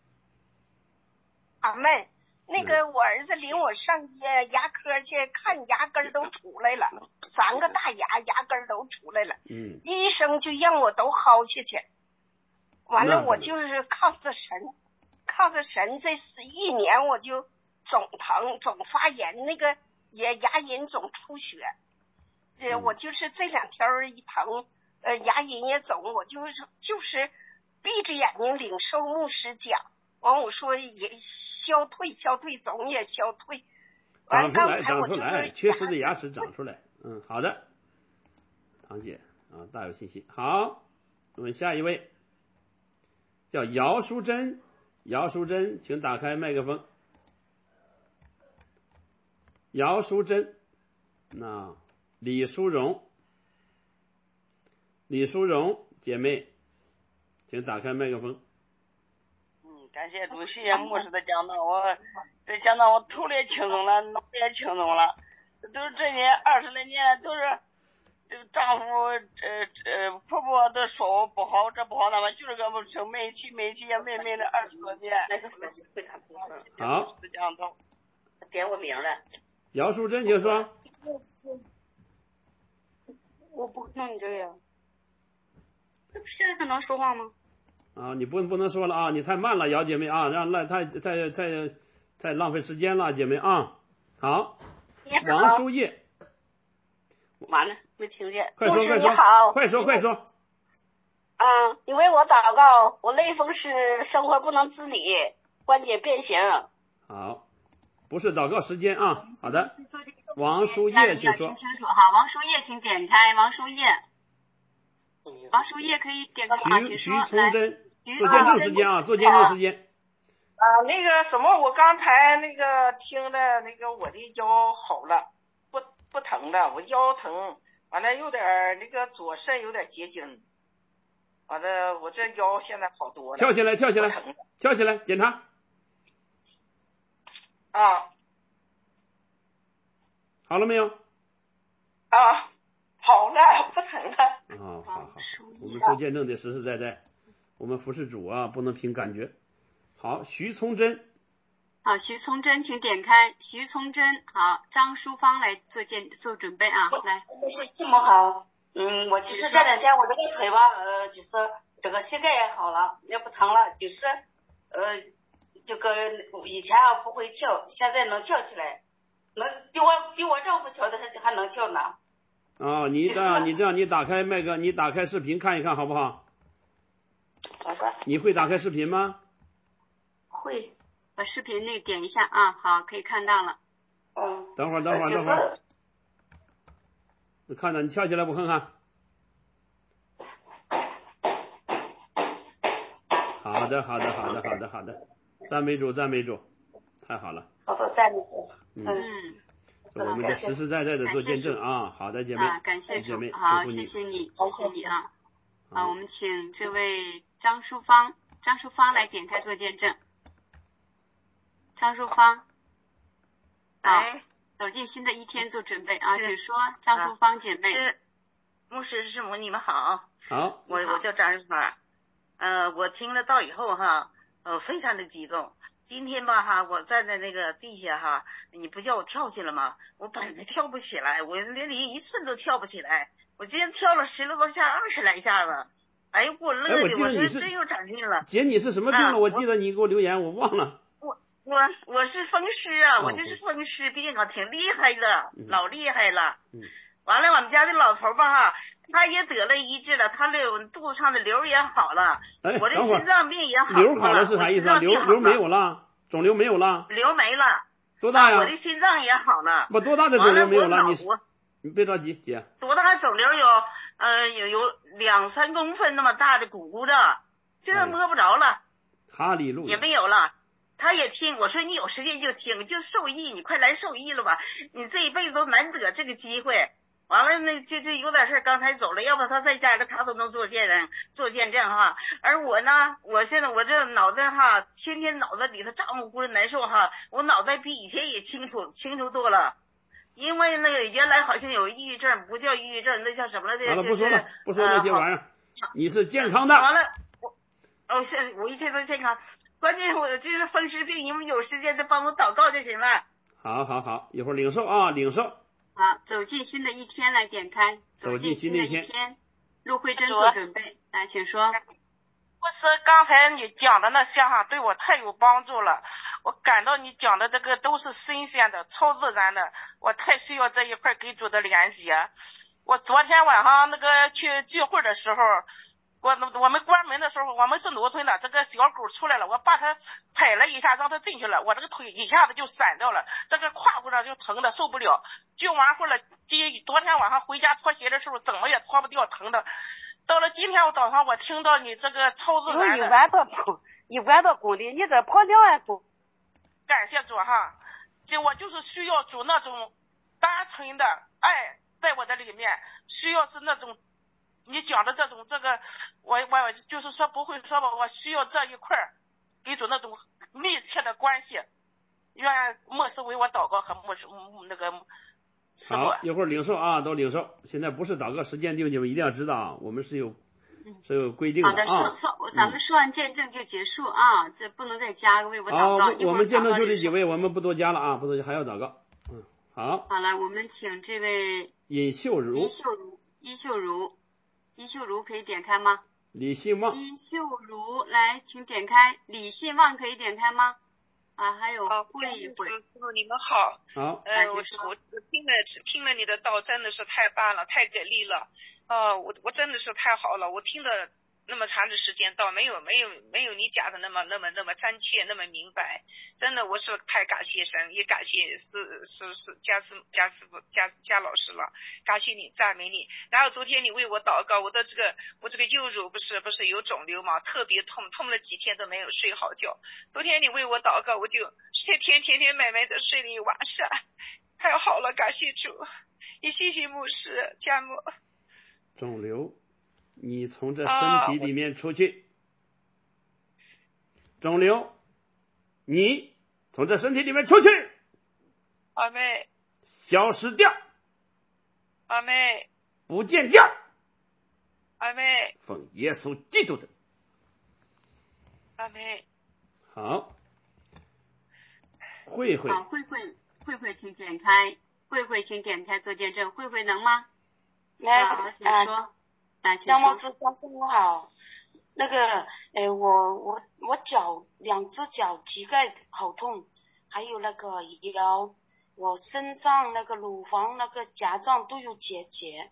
阿妹，那个我儿子领我上牙科去看，牙根都出来了，三个大牙牙根都出来了。 嗯， 医生就让我都薅下去。完了，我就是靠着神，靠着神，这一年我就总疼总发炎，那个也牙龈总出血。呃，我就是这两天一疼，呃，牙龈也肿，我就是就是闭着眼睛领受牧师讲，完我说也消退消退，肿也消退。 长出来，长出来，缺失的牙齿长出来。嗯，好的，堂姐啊，大有信心。好，我们下一位叫姚淑珍，姚淑珍，请打开麦克风。姚淑珍，那李淑荣，李淑荣姐妹，请打开麦克风。 嗯，感谢主，谢谢牧师的讲道，我这讲道我头也轻松了，脑也轻松了，都是这些二十来年都是这个丈夫呃呃婆婆都说我不好，这不好那么就是个不生没气没气也没没了二十多年。 好， 讲道点我名了。 姚淑珍，请说。 我不弄你这个呀，这不现在还能说话吗？ 啊，你不不能说了啊，你太慢了，姚姐妹啊，让赖太太太太浪费时间了，姐妹啊。好，王书叶。 完了，没听见。 快说快说，你好， 快说快说。 嗯，你为我祷告，我类风湿，生活不能自理，关节变形。 好，不是祷告时间啊。好的，王书叶请说。 听清楚哈，王书叶请点开，王书叶。王书叶可以点个啊，请说。 徐崇真，做见证时间啊，做见证时间。 啊，那个什么，我刚才那个听了那个我的腰好了，不不疼了，我腰疼，完了有点那个左肾有点结晶，完了我这腰现在好多了。 跳起来，跳起来，跳起来，检查。 啊。 好了没有？ 啊。好了，不疼了。 啊，好好，我们做见证得实实在在，我们服侍主啊，不能凭感觉。好，徐聪真。 好，徐聪真，请点开。徐聪真，好，张淑芳来做见做准备啊，来。 是这么好，嗯，我就是这两天我这个腿吧，呃，就是这个膝盖也好了，也不疼了，就是呃，这个以前啊不会跳，现在能跳起来，能比我比我丈夫跳的还还能跳呢。 啊，你这样，你这样，你打开麦克，你打开视频看一看好不好？ 好的。 你会打开视频吗？ 会，把视频那个点一下啊，好，可以看到了。 嗯。 等会儿，等会儿，等会儿。你看着，你跳起来，我看看。好的，好的，好的，好的，好的，赞美主，赞美主，太好了。 好的，赞美主。 嗯。 我们的实实在在的做见证啊，好的姐妹， 啊，感谢姐妹， 好，谢谢你，谢谢你啊。啊，我们请这位张淑芳，张淑芳来点开做见证。张淑芳， 哎， 走进新的一天做准备啊，请说，张淑芳姐妹。 是，牧师师母你们好。 好。 我我叫张淑芳，呃，我听了道以后哈，呃，非常的激动。今天吧哈，我站在那个地下哈，你不叫我跳去了吗？我本来跳不起来，我连离一寸都跳不起来。我今天跳了十来多下，二十来下子，哎呦给我乐的， 哎、我, 我说真有长进了。 姐，你是什么病了、啊？我记得你给我留言，我忘了。 我我我是风湿啊，我就是风湿病啊，挺厉害的， 嗯、 老厉害了。 嗯。 完了，我们家的老头吧哈，他也得了医治了，他的肚子上的瘤也好了， 哎、 我的心脏病也好了。 瘤好了是啥意思啊？瘤瘤没有了，肿瘤没有了。 瘤没了。 多大呀？ 啊、我的心脏也好了。 不，多大的肿瘤没有了？你你别着急，姐。 多大肿瘤有？呃，有有两三公分那么大的鼓鼓的，现在摸不着了。 哈利路亚。 也没有了。他也听我说，你有时间就听，就受益，你快来受益了吧？你这一辈子都难得这个机会。完了，那这这有点事刚才走了，要不他在家里他都能做见证，做见证哈。而我呢，我现在我这脑袋哈，天天脑子里头胀乎乎的难受哈，我脑袋比以前也清楚清楚多了。因为那个原来好像有抑郁症，不叫抑郁症，那叫什么来着？ 好了，不说了，不说那些玩意儿、 呃。 你是健康的。 完了，我哦，是我一切都健康，关键我就是风湿病，你们有时间再帮我祷告就行了。 好好好，一会儿领受啊，领受。 好，走进新的一天来点开， 走进新的一天。 陆慧珍做准备，来，请说。 不是刚才你讲的那些哈，对我太有帮助了。我感到你讲的这个都是新鲜的、超自然的，我太需要这一块给主的连接。我昨天晚上那个去聚会的时候，我我们关门的时候，我们是农村的，这个小狗出来了，我把它拍了一下，让它进去了，我这个腿一下子就闪掉了，这个胯骨上就疼的受不了，就完后了。今昨天晚上回家脱鞋的时候，怎么也脱不掉，疼的。到了今天我早上，我听到你这个超自然的， 有一万多公，一万多公里，你这跑两万多。 感谢主哈，就我就是需要主那种单纯的爱在我的里面，需要是那种你讲的这种这个，我我就是说不会说吧，我需要这一块给主那种密切的关系。愿牧师为我祷告和牧师那个。 好，一会儿领受啊，都领受。现在不是祷告时间，弟兄姐妹一定要知道啊，我们是有是有规定的啊。 好的，说说咱们说完见证就结束啊，这不能再加为我祷告。 啊，我们见证就这几位，我们不多加了啊，不多加还要祷告。嗯，好。 好了，我们请这位尹秀如。 尹秀如，尹秀如，尹秀如可以点开吗？ 李信旺。 尹秀如，来，请点开。李信旺可以点开吗？啊，还有会一会。 师傅你们好。 好。 呃，我我听了听了你的道，真的是太棒了，太给力了。啊，我我真的是太好了，我听了那么长的时间，倒没有没有没有你讲的那么那么那么真切，那么明白。真的，我是太感谢神，也感谢是是是贾师贾师傅贾贾老师了，感谢你，赞美你。然后昨天你为我祷告，我的这个我这个右乳不是不是有肿瘤嘛，特别痛，痛了几天都没有睡好觉。昨天你为我祷告，我就天天天天美美的睡了一晚上，太好了，感谢主，也谢谢牧师贾母。 肿瘤。你从这身体里面出去，肿瘤，你从这身体里面出去， 阿妹， 消失掉， 阿妹， 不见掉， 阿妹， 奉耶稣基督的， 阿妹， 好，慧慧， 好，慧慧，慧慧，请点开，慧慧，请点开做见证，慧慧能吗？ 来， 啊，请说。 张牧师，张师傅好。那个，呃，我我我脚两只脚膝盖好痛，还有那个腰，我身上那个乳房那个甲状都有结节。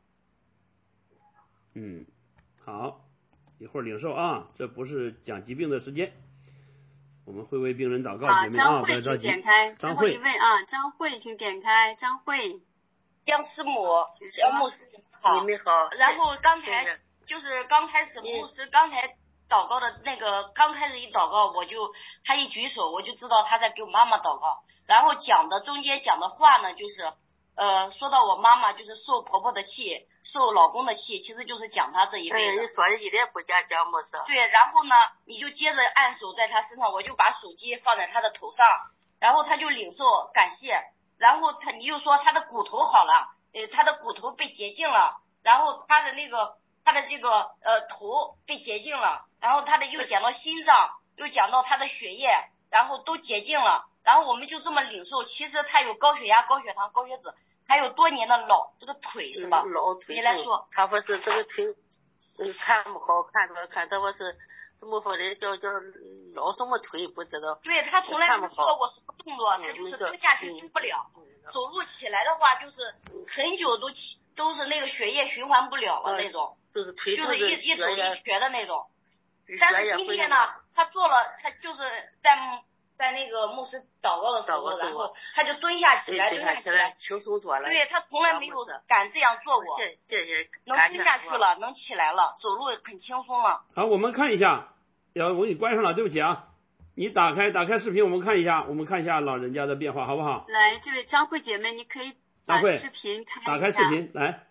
嗯，好，一会儿领受啊，这不是讲疾病的时间，我们会为病人祷告。 啊， 张慧，请点开。 张慧， 一位啊，张慧，请点开。张慧， 江师母，江牧师。好， 你们好。 然后刚才就是刚开始牧师刚才祷告的那个，刚开始一祷告，我就他一举手，我就知道他在给我妈妈祷告。然后讲的中间讲的话呢，就是呃说到我妈妈就是受婆婆的气，受老公的气，其实就是讲她这一辈子。 你说的一点不假，江牧师。 对，然后呢，你就接着按手在她身上，我就把手机放在她的头上，然后她就领受感谢，然后她你又说她的骨头好了。呃，他的骨头被洁净了，然后他的那个他的这个呃头被洁净了，然后他的又讲到心脏，又讲到他的血液，然后都洁净了，然后我们就这么领受。其实他有高血压、高血糖、高血脂，还有多年的老这个腿是吧？ 嗯、老腿。 你来说。 他不是这个腿，嗯，看不好，看着看着我是怎么说的，叫叫老什么腿不知道。 对，他从来没做过什么动作，他就是蹲下去蹲不了。嗯走路起来的话，就是很久都起都是那个血液循环不了了那种， 就是腿就是一一走一瘸的那种。但是今天呢，他做了，他就是在在那个牧师祷告的时候，然后他就蹲下起来，蹲下起来， 轻松多了。 对他从来没有敢这样做过， 谢谢， 能蹲下去了，能起来了，走路很轻松了。 好，我们看一下，要我给你关上了，对不起啊。你打开打开视频，我们看一下，我们看一下老人家的变化，好不好？ 来，这位张慧姐妹，你可以把视频开一下。 打开视频，来。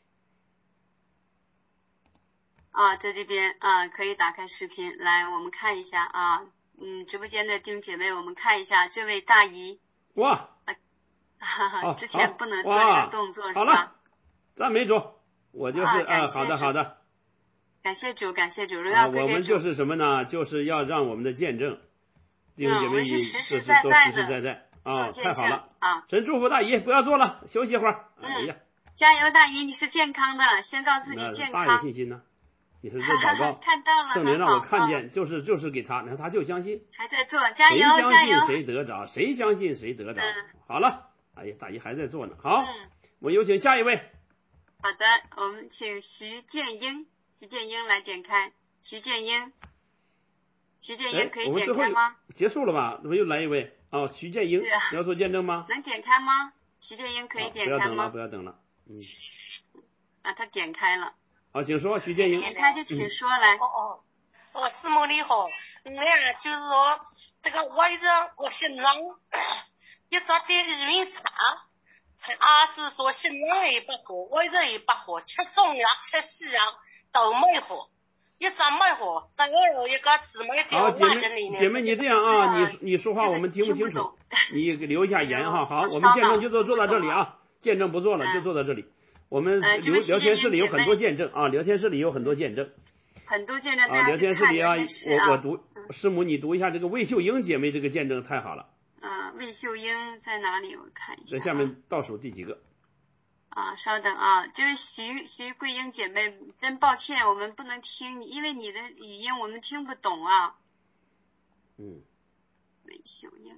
啊，在这边啊，可以打开视频，来，我们看一下啊，嗯，直播间的弟兄姐妹，我们看一下这位大姨。 哇！ 啊，哈哈，之前不能做这个动作是吧？ 好了，赞美主，我就是啊，好的好的。 感谢主，感谢主，荣耀归给主。 我们就是什么呢？就是要让我们的见证。弟兄姐妹， 是实实在在实实在在啊，太好了啊！ 神祝福大姨，不要做了，休息一会儿。 嗯， 哎呀， 加油，大姨，你是健康的，宣告自己健康。 大有信心呢。 你说这祷告， 看到了， 圣灵让我看见，就是就是给他，然后他就相信， 还在做，加油谁相加油！ 信谁得着，谁相信谁得着。 嗯、 好了，哎呀，大姨还在做呢。好， 嗯、 我有请下一位。 好的，我们请徐建英，徐建英来点开。徐建英，徐建英可以点开吗？ 结束了吧？怎么又来一位？哦，徐建英， 啊、 你要做见证吗？ 能点开吗？徐建英可以点开吗？ 不要等了，不要等了。嗯。 啊，他点开了。 好，请说，徐建英。 点开就请说来。 哦哦哦，师母你好，那就是说这个我一直我心脏一直点晕晕茶，他是说心脏也不好，我一直也不好，吃中药吃西药都没好。一直没好，这个有一个姊妹给我姐妹，姐妹你这样啊，你你说话我们听不清楚，你留一下言哈。好，我们见证就做做到这里啊，见证不做了就做到这里。我们聊聊天室里有很多见证啊，聊天室里有很多见证， 很多见证啊，聊天室里啊，我我读嗯、 师母你读一下这个魏秀英姐妹这个见证太好了。 啊，魏秀英在哪里？我看一下、啊。 在下面倒数第几个？ 啊，稍等啊，就是徐徐桂英姐妹，真抱歉，我们不能听你，因为你的语音我们听不懂啊。 嗯。 魏秀英。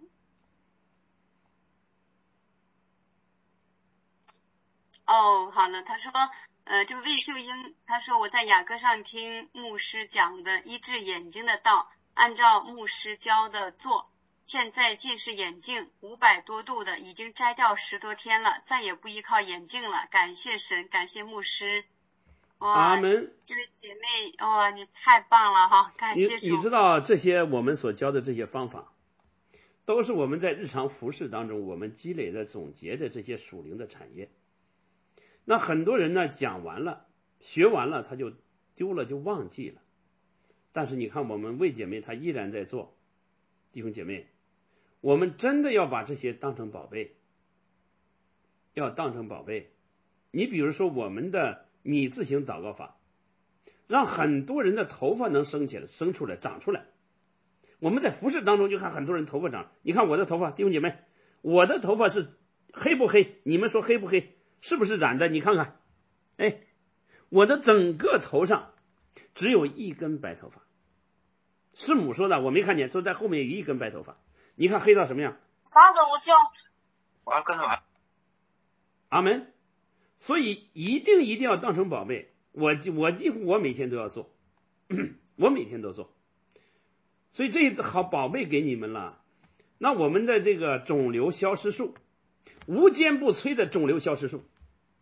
哦，好了，他说，呃，这个魏秀英，他说我在雅歌上听牧师讲的医治眼睛的道，按照牧师教的做。现在近视眼镜五百多度的已经摘掉十多天了，再也不依靠眼镜了。感谢神，感谢牧师。哇， 阿门。 这位姐妹，哇，你太棒了哈！感谢主。 你你知道这些我们所教的这些方法，都是我们在日常服事当中我们积累的总结的这些属灵的产业。那很多人呢讲完了，学完了他就丢了，就忘记了。但是你看我们魏姐妹她依然在做，弟兄姐妹。我们真的要把这些当成宝贝，要当成宝贝。你比如说我们的米字形祷告法，让很多人的头发能生起来、生出来、长出来。我们在服饰当中就看很多人头发长，你看我的头发，弟兄姐妹，我的头发是黑不黑？你们说黑不黑？是不是染的？你看看，哎，我的整个头上只有一根白头发。师母说的，我没看见，说在后面有一根白头发。你看黑到什么样？ 啥时候叫？ 我要跟着玩。 阿门。所以一定一定要当成宝贝。我我几乎我每天都要做，我每天都做。所以这好宝贝给你们了。那我们的这个肿瘤消失术，无坚不摧的肿瘤消失术，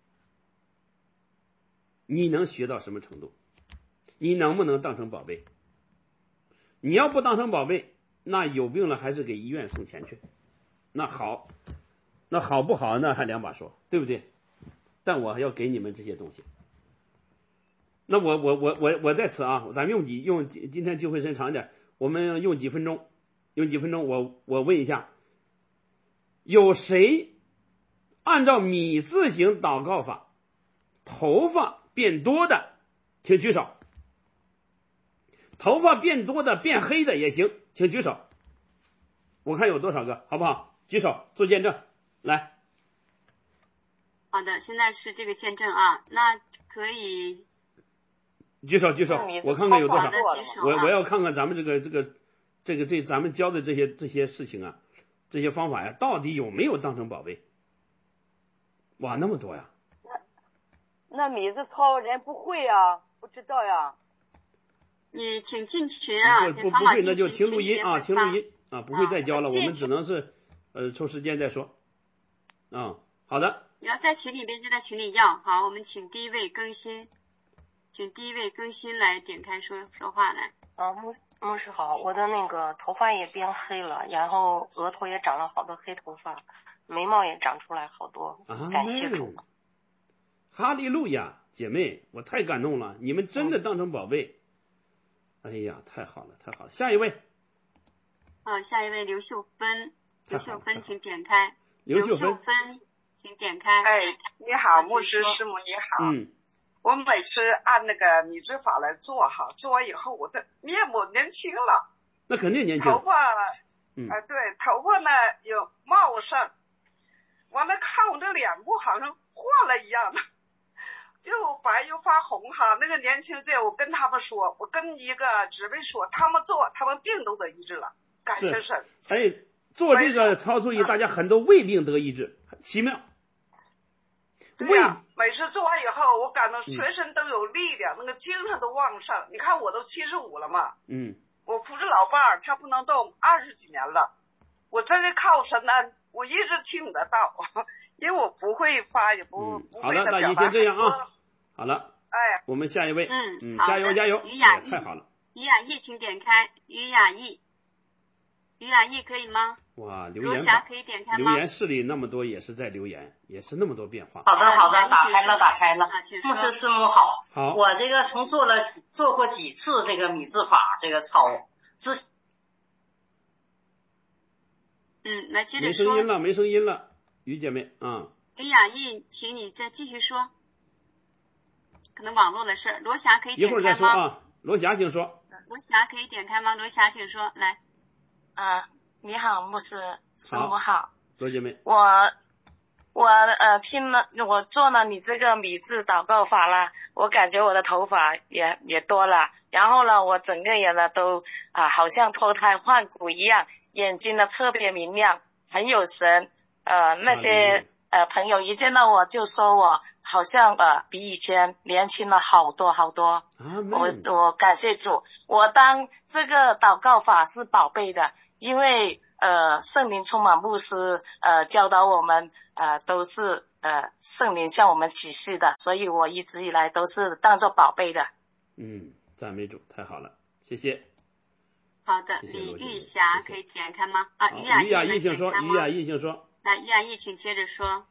你能学到什么程度？你能不能当成宝贝？你要不当成宝贝，那有病了还是给医院送钱去，那好，那好不好那还两把说，对不对？但我还要给你们这些东西。那我我我我我在此啊，咱们用几用今天聚会时间长一点，我们用几分钟，用几分钟，我我问一下，有谁按照米字形祷告法，头发变多的，请举手。头发变多的、变黑的也行，请举手。我看有多少个，好不好？举手做见证，来。 好的，现在是这个见证啊，那可以举手举手，我看看有多少。 好的，举手啊、 我我要看看咱们这个这个这个这咱们教的这些这些事情啊，这些方法呀，到底有没有当成宝贝？哇，那么多呀！ 那那米字操人不会呀，不知道呀。 你请进群啊， 不不不会那就听录音啊，听录音啊，不会再教了，我们只能是呃抽时间再说。啊，好的。 你要在群里边就在群里要。好，我们请第一位更新，请第一位更新来点开说说话来。 啊，牧牧师好，我的那个头发也变黑了，然后额头也长了好多黑头发，眉毛也长出来好多，感谢主。 哈利路亚，姐妹，我太感动了，你们真的当成宝贝。哎呀，太好了，太好了！下一位。 好，下一位刘秀芬，刘秀芬，请点开。 刘秀芬，请点开。 哎，你好，牧师师母你好。 嗯。 我每次按那个米字法来做哈，做完以后我的面目年轻了。 那肯定年轻。 头发， 嗯， 哎、呃，对，头发呢有茂盛，完了看我的脸部好像化了一样的。 又白又发红哈。那个年轻这我跟他们说，我跟一个姊妹说，他们做他们病都得医治了，感谢神。 哎，做这个操作以大家很多胃病得医治，很奇妙。 对呀，每次做完以后，我感到全身都有力量，嗯、那个精神都旺盛。你看我都七十五了嘛， 嗯， 我扶着老伴儿，他不能动，二十几年了，我真是靠神安，我一直听得到，因为我不会发，也不、 嗯、 不会的表达。好了， 那你先这样啊。好了， 哎， 我们下一位， 嗯嗯，加油加油， 于雅艺， 太好了。 于雅艺，请点开于雅艺，于雅艺可以吗？ 哇，留言罗霞可以点开吗？ 留言室里那么多也是在留言，也是那么多变化。 好的好的，打开了打开了。牧师师母好， 好， 我这个从做了做过几次这个米字法这个操之。 嗯，来接着没声音了，没声音了，于姐妹啊。 于雅艺，请你再继续说，可能网络的事。罗霞可以点开吗？ 一会儿再说啊，罗霞请说。 罗霞可以点开吗？罗霞请说，来。 啊，你好，牧师师母好。 罗姐妹。 我我呃听了，我做了你这个米字祷告法了，我感觉我的头发也也多了，然后呢，我整个人呢都啊好像脱胎换骨一样，眼睛呢特别明亮，很有神。呃，那些呃朋友一见到我就说我好像呃比以前年轻了好多好多。我我感谢主，我当这个祷告法是宝贝的，因为呃圣灵充满牧师呃教导我们呃都是呃圣灵向我们启示的，所以我一直以来都是当做宝贝的。 嗯，赞美主，太好了，谢谢。 好的，李玉霞可以点开吗？啊，于雅于雅艺请说，于雅艺请说。 来，于雅艺请接着说。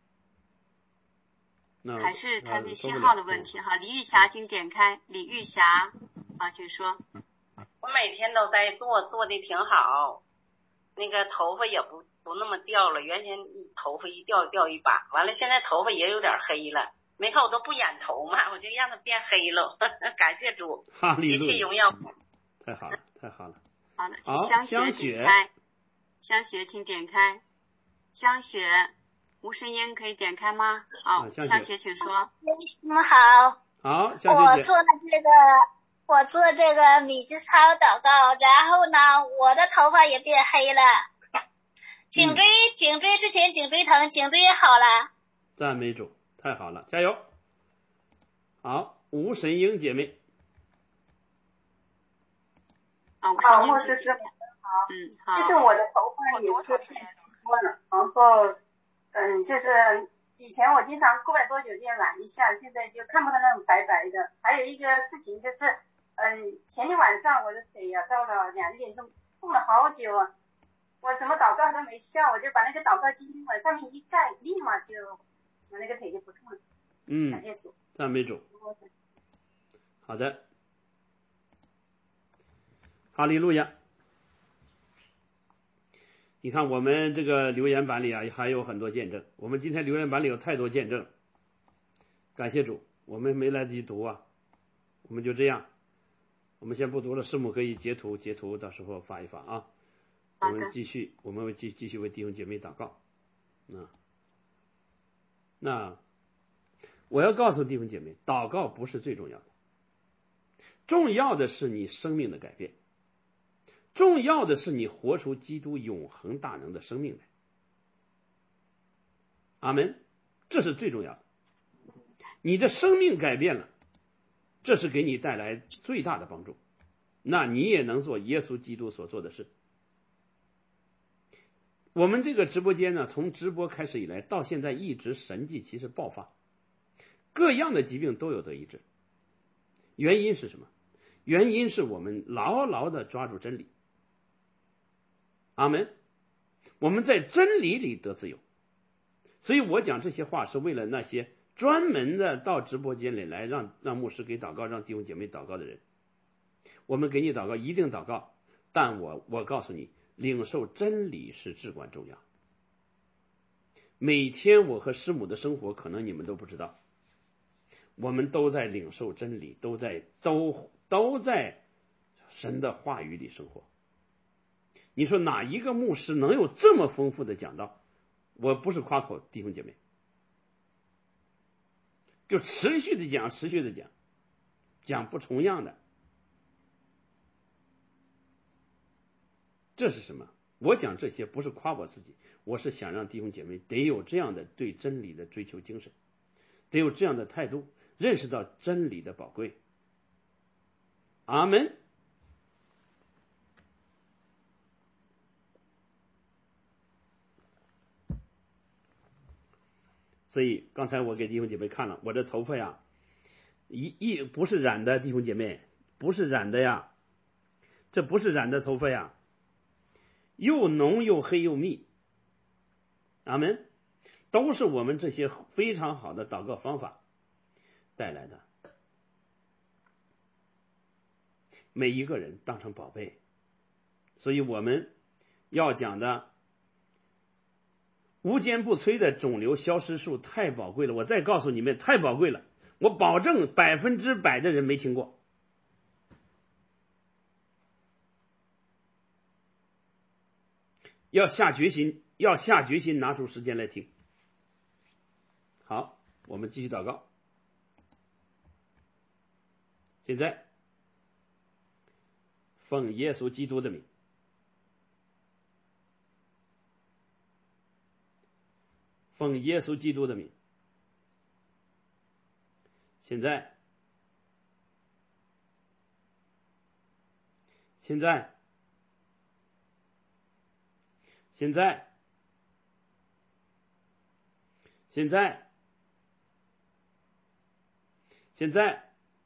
还是他的信号的问题哈。李玉霞请点开，李玉霞啊，请说。 我每天都在做，做的挺好，那个头发也不不那么掉了，原先一头发一掉掉一把，完了现在头发也有点黑了，没看我都不染头嘛，我就让它变黑了，感谢主，一切荣耀。 太好了，太好了。 好的，香雪点开，香雪请点开，香雪。吴声音可以点开吗？好， 啊、 香雪请说。 你们好。 好，香雪我做了这个，我做这个米字操祷告，然后呢，我的头发也变黑了，颈椎、嗯、颈椎之前颈椎疼，颈椎也好了。 赞美主，太好了，加油！好，吴神英姐妹。 好， 牧师师母好。 嗯，好。 就是我的头发也是变多了，然后。嗯，就是以前我经常过不了多久就染一下，现在就看不到那种白白的。还有一个事情就是，嗯，前天晚上我的腿呀、啊、到了两点钟，痛了好久啊，我什么祷告都没效，我就把那个祷告经往上面一盖，立马就我那个腿就不痛了。 嗯， 感谢主， 赞美主。好的，哈利路亚。你看我们这个留言板里啊还有很多见证，我们今天留言板里有太多见证，感谢主，我们没来得及读啊，我们就这样，我们先不读了，师母可以截图截图，到时候发一发啊。我们继续，我们会继继续为弟兄姐妹祷告。啊，那我要告诉弟兄姐妹，祷告不是最重要的，重要的是你生命的改变。重要的是你活出基督永恒大能的生命来，阿门，这是最重要的。你的生命改变了，这是给你带来最大的帮助，那你也能做耶稣基督所做的事。我们这个直播间呢，从直播开始以来到现在一直神迹其实爆发，各样的疾病都有得医治。原因是什么？原因是我们牢牢的抓住真理。阿门，我们在真理里得自由，所以我讲这些话是为了那些专门的到直播间里来让让牧师给祷告，让弟兄姐妹祷告的人。我们给你祷告一定祷告，但我我告诉你，领受真理是至关重要。每天我和师母的生活可能你们都不知道，我们都在领受真理，都在都都在神的话语里生活。你说哪一个牧师能有这么丰富的讲道？我不是夸口，弟兄姐妹， 就持续的讲，持续的讲，讲不重样的。这是什么？我讲这些不是夸我自己，我是想让弟兄姐妹得有这样的对真理的追求精神，得有这样的态度，认识到真理的宝贵。阿门。所以刚才我给弟兄姐妹看了，我这头发呀，一一不是染的，弟兄姐妹不是染的呀，这不是染的头发呀，又浓又黑又密。阿门。都是我们这些非常好的祷告方法带来的。每一个人当成宝贝，所以我们要讲的无坚不摧的肿瘤消失术太宝贵了，我再告诉你们，太宝贵了，我保证百分之百的人没听过。要下决心，要下决心拿出时间来听。好，我们继续祷告。现在奉耶稣基督的名，奉耶稣基督的名，现在现在现在现在现在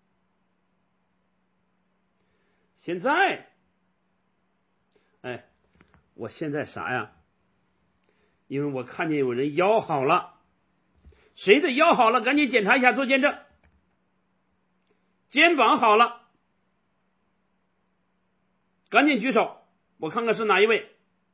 现在哎，我现在啥呀？因为我看见有人腰好了，谁的腰好了赶紧检查一下做见证。肩膀好了赶紧举手，我看看是哪一位。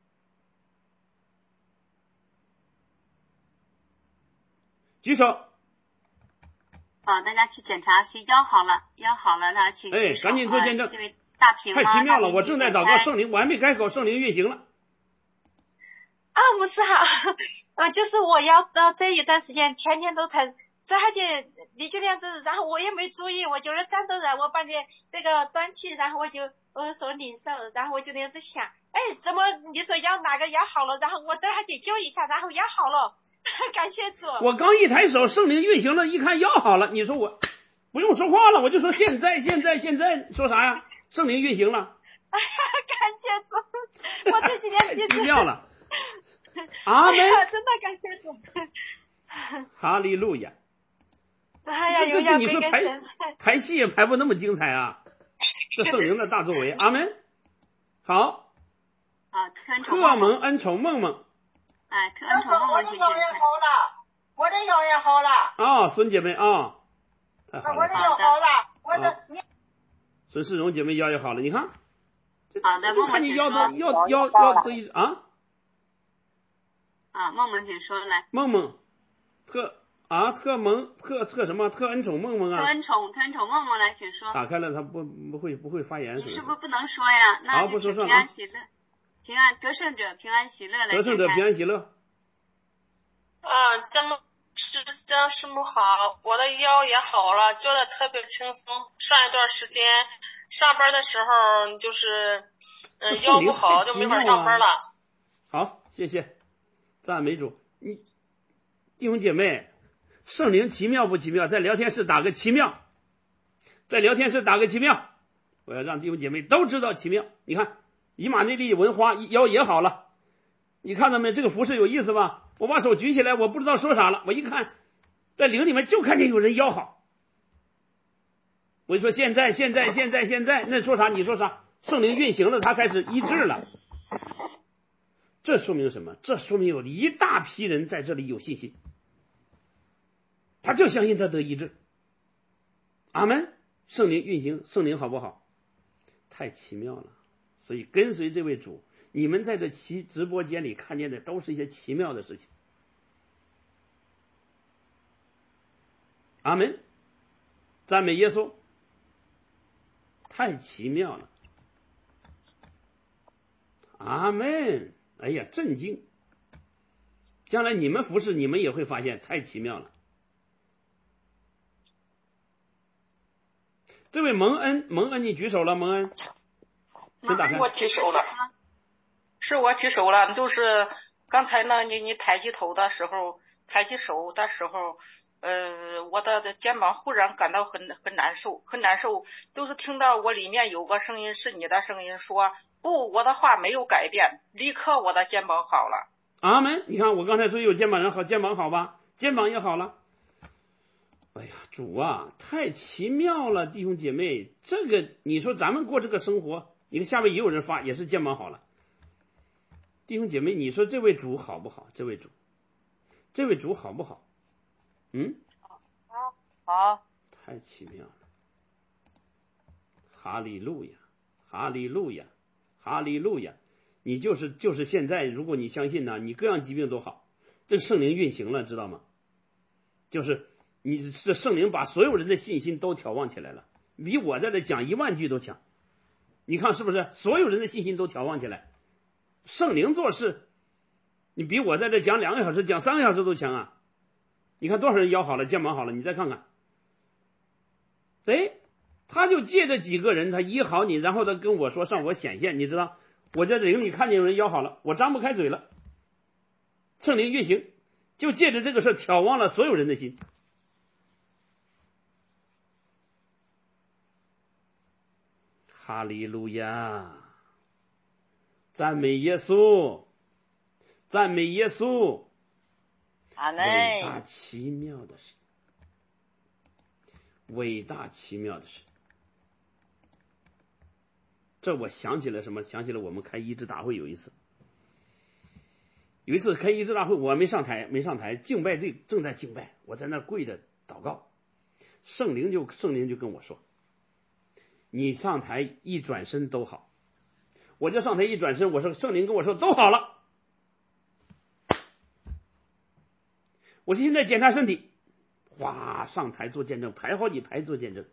举手。 好，大家去检查谁腰好了，腰好了呢，请举手。 哎，赶紧做见证。 这位大平太奇妙了，我正在祷告圣灵，我还没开口，圣灵运行了。 啊，牧师好，呃，就是我腰到这一段时间天天都疼，这而且你就那样子，然后我也没注意，我就是站着人，我把你这个端起，然后我就我说领受，然后我就那样子想，哎，怎么你说腰哪个腰好了，然后我这还解救一下，然后腰好了，感谢主。 我刚一抬手，圣灵运行了，一看腰好了，你说我不用说话了，我就说现在现在现在说啥呀？圣灵运行了。 哎呀，感谢主，我这几天记住。奇妙了。阿门。 真的感谢主。 哈利路亚。 哎呀，有你说排排戏也排不那么精彩啊！这圣灵的大作为，阿门。好。 啊，特特蒙恩宠梦梦。 哎，特恩宠梦梦我的腰也好了，我的腰也好了。 啊，孙姐妹啊，太好了。 我的腰好了，我的你。 孙世荣姐妹腰也好了，你看。 好的，梦梦请说。看你腰都腰腰腰都一啊。 啊，梦梦请说来。 梦梦，特啊特蒙特特什么特恩宠梦梦啊？ 特恩宠特恩宠梦梦来，请说。 打开了，他不不会不会发言。 你是不是不能说呀？那就请平安喜乐，平安得胜者平安喜乐来。 得胜者平安喜乐。 啊，江牧师江师母好，我的腰也好了，觉得特别轻松。上一段时间上班的时候就是嗯、呃、腰不好，就没法上班了。 好，谢谢。赞美主，你弟兄姐妹，圣灵奇妙不奇妙？在聊天室打个奇妙，在聊天室打个奇妙，我要让弟兄姐妹都知道奇妙。你看，以马内利文花腰也好了，你看到没？这个服饰有意思吧？我把手举起来，我不知道说啥了，我一看，在灵里面就看见有人腰好，我就说现在现在现在现在，那说啥？你说啥？圣灵运行了，他开始医治了。这说明什么？这说明有一大批人在这里有信心，他就相信他得医治。阿门。圣灵运行，圣灵好不好？太奇妙了。所以跟随这位主，你们在这奇直播间里看见的都是一些奇妙的事情。阿门。赞美耶稣。太奇妙了。阿门。哎呀，震惊！将来你们服侍，你们也会发现太奇妙了。 这位蒙恩，蒙恩你举手了，蒙恩，请打开。 我举手了，是我举手了，就是刚才呢，你你抬起头的时候，抬起手的时候，呃，我的肩膀忽然感到很很难受，很难受，就是听到我里面有个声音，是你的声音说，不，我的话没有改变，立刻我的肩膀好了。 阿门！你看我刚才说有肩膀人好，肩膀好吧，肩膀也好了。哎呀，主啊，太奇妙了，弟兄姐妹，这个你说咱们过这个生活，你看下面也有人发，也是肩膀好了。弟兄姐妹，你说这位主好不好？这位主，这位主好不好？嗯， 好，好， 太奇妙了！哈利路亚，哈利路亚，哈利路亚！你就是就是现在，如果你相信呢，你各样疾病都好，这个圣灵运行了，知道吗？就是你这圣灵把所有人的信心都调旺起来了，比我在这讲一万句都强。你看是不是？所有人的信心都调旺起来，圣灵做事，你比我在这讲两个小时、讲三个小时都强啊！你看多少人腰好了、肩膀好了，你再看看，哎，他就借着几个人，他医好你，然后他跟我说上我显现，你知道，我在灵里看见有人腰好了，我张不开嘴了，圣灵运行，就借着这个事挑旺了所有人的心。哈利路亚，赞美耶稣，赞美耶稣， 阿门！ 伟大奇妙的事，伟大奇妙的事。这我想起了什么？想起了我们开医治大会有一次，有一次开医治大会，我没上台，没上台，敬拜队正在敬拜，我在那跪着祷告，圣灵就圣灵就跟我说，你上台一转身都好，我就上台一转身，我说圣灵跟我说都好了，我现在检查身体，哗，上台做见证，排好几排做见证。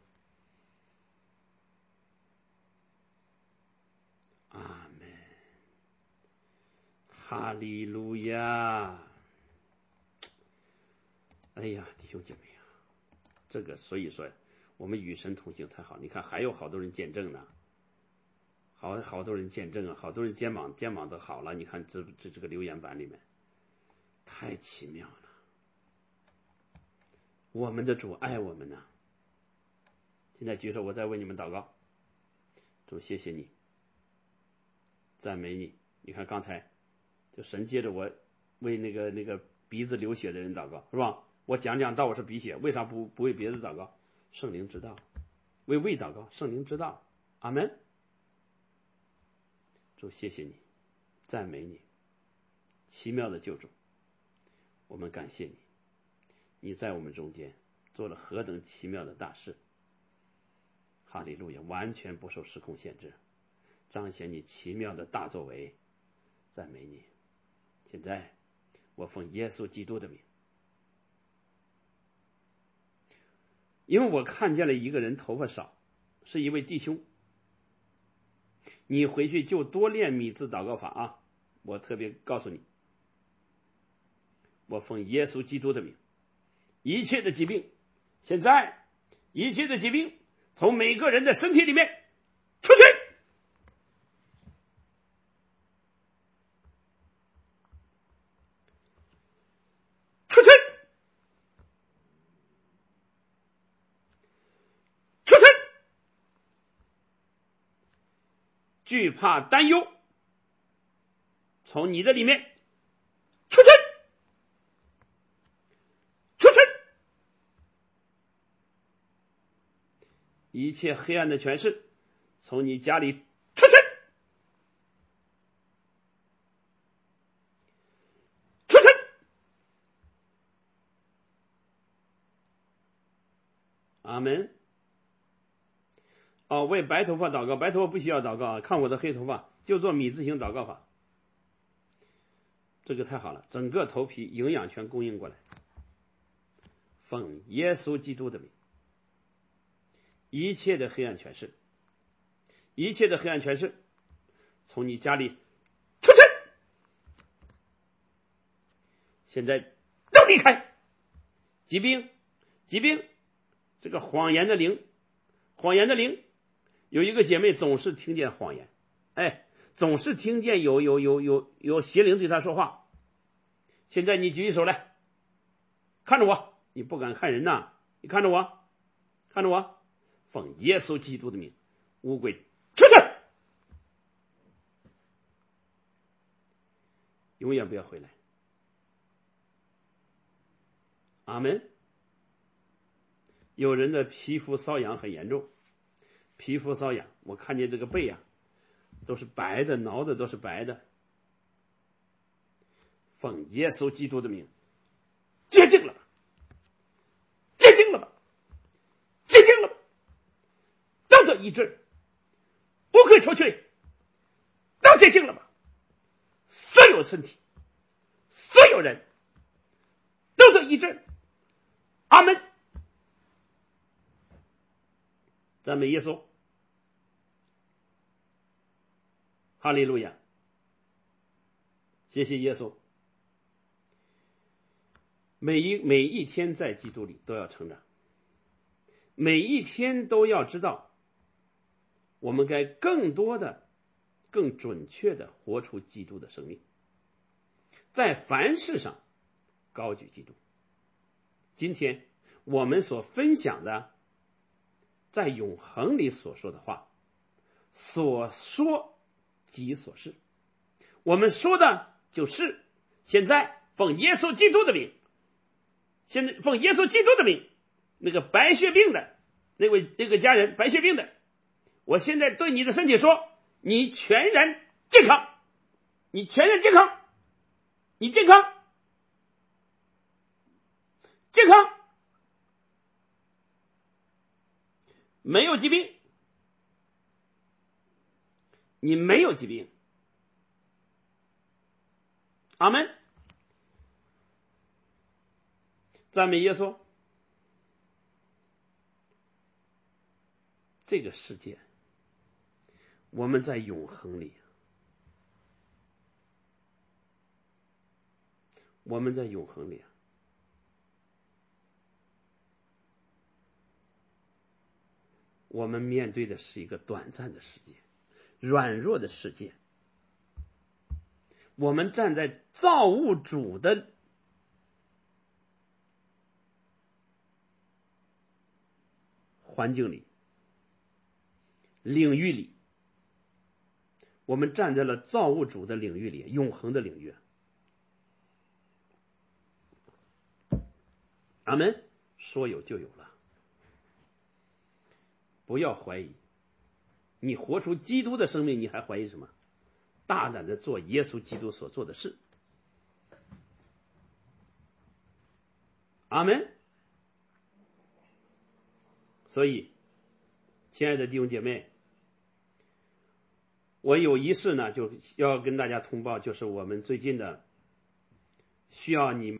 阿门，哈利路亚！哎呀，弟兄姐妹啊，这个所以说我们与神同行太好。你看还有好多人见证呢，好好多人见证啊，好多人肩膀肩膀都好了。你看这这这个留言板里面，太奇妙了。我们的主爱我们呢。现在举手，我再为你们祷告。主，谢谢你。赞美你！你看刚才就神接着我为那个那个鼻子流血的人祷告，是吧？我讲讲到我是鼻血，为啥不不为别的祷告？圣灵知道。为胃祷告，圣灵知道。阿门。主，谢谢你，赞美你，奇妙的救主，我们感谢你，你在我们中间做了何等奇妙的大事。哈利路亚，完全不受时空限制，彰显你奇妙的大作为，赞美你。现在我奉耶稣基督的名，因为我看见了一个人头发少，是一位弟兄，你回去就多练米字祷告法啊！我特别告诉你，我奉耶稣基督的名，一切的疾病，现在一切的疾病从每个人的身体里面出去。出去！出去！惧怕、担忧从你的里面出去！出去！一切黑暗的权势从你家里出去！出去！阿门。哦，为白头发祷告，白头发不需要祷告啊，看我的黑头发就做米字形祷告法，这个太好了，整个头皮营养全供应过来。奉耶稣基督的名，一切的黑暗权势，一切的黑暗权势从你家里出去，现在都离开。疾病疾病，这个谎言的灵， 谎言的灵，有一个姐妹总是听见谎言，哎，总是听见有有有有有邪灵对她说话。现在你举起手来，看着我，你不敢看人呐，你看着我，看着我，奉耶稣基督的名，乌鬼出去，永远不要回来。阿门。有人的皮肤瘙痒很严重，皮肤瘙痒，我看见这个背啊，都是白的，挠的都是白的。奉耶稣基督的名，洁净了吧，洁净了吧，洁净了吧，都得医治，不可以出去，都洁净了吧。所有身体，所有人都得医治。阿门。赞美耶稣，哈利路亚，谢谢耶稣。每一每一天在基督里都要成长，每一天都要知道，我们该更多的、更准确的活出基督的生命，在凡事上高举基督。今天我们所分享的，在永恒里所说的话，所说即所是，我们说的就是现在奉耶稣基督的名，现在奉耶稣基督的名，那个白血病的那位那个家人，白血病的，我现在对你的身体说，你全然健康，你全然健康，你健康，健康，没有疾病，你没有疾病。阿们。赞美耶稣。这个世界，我们在永恒里，我们在永恒里，我们面对的是一个短暂的世界，软弱的世界。我们站在造物主的环境里，领域里，我们站在了造物主的领域里，永恒的领域。阿们。说有就有了，不要怀疑。你活出基督的生命，你还怀疑什么？大胆的做耶稣基督所做的事。阿们。所以，亲爱的弟兄姐妹，我有一事呢，就要跟大家通报，就是我们最近的需要你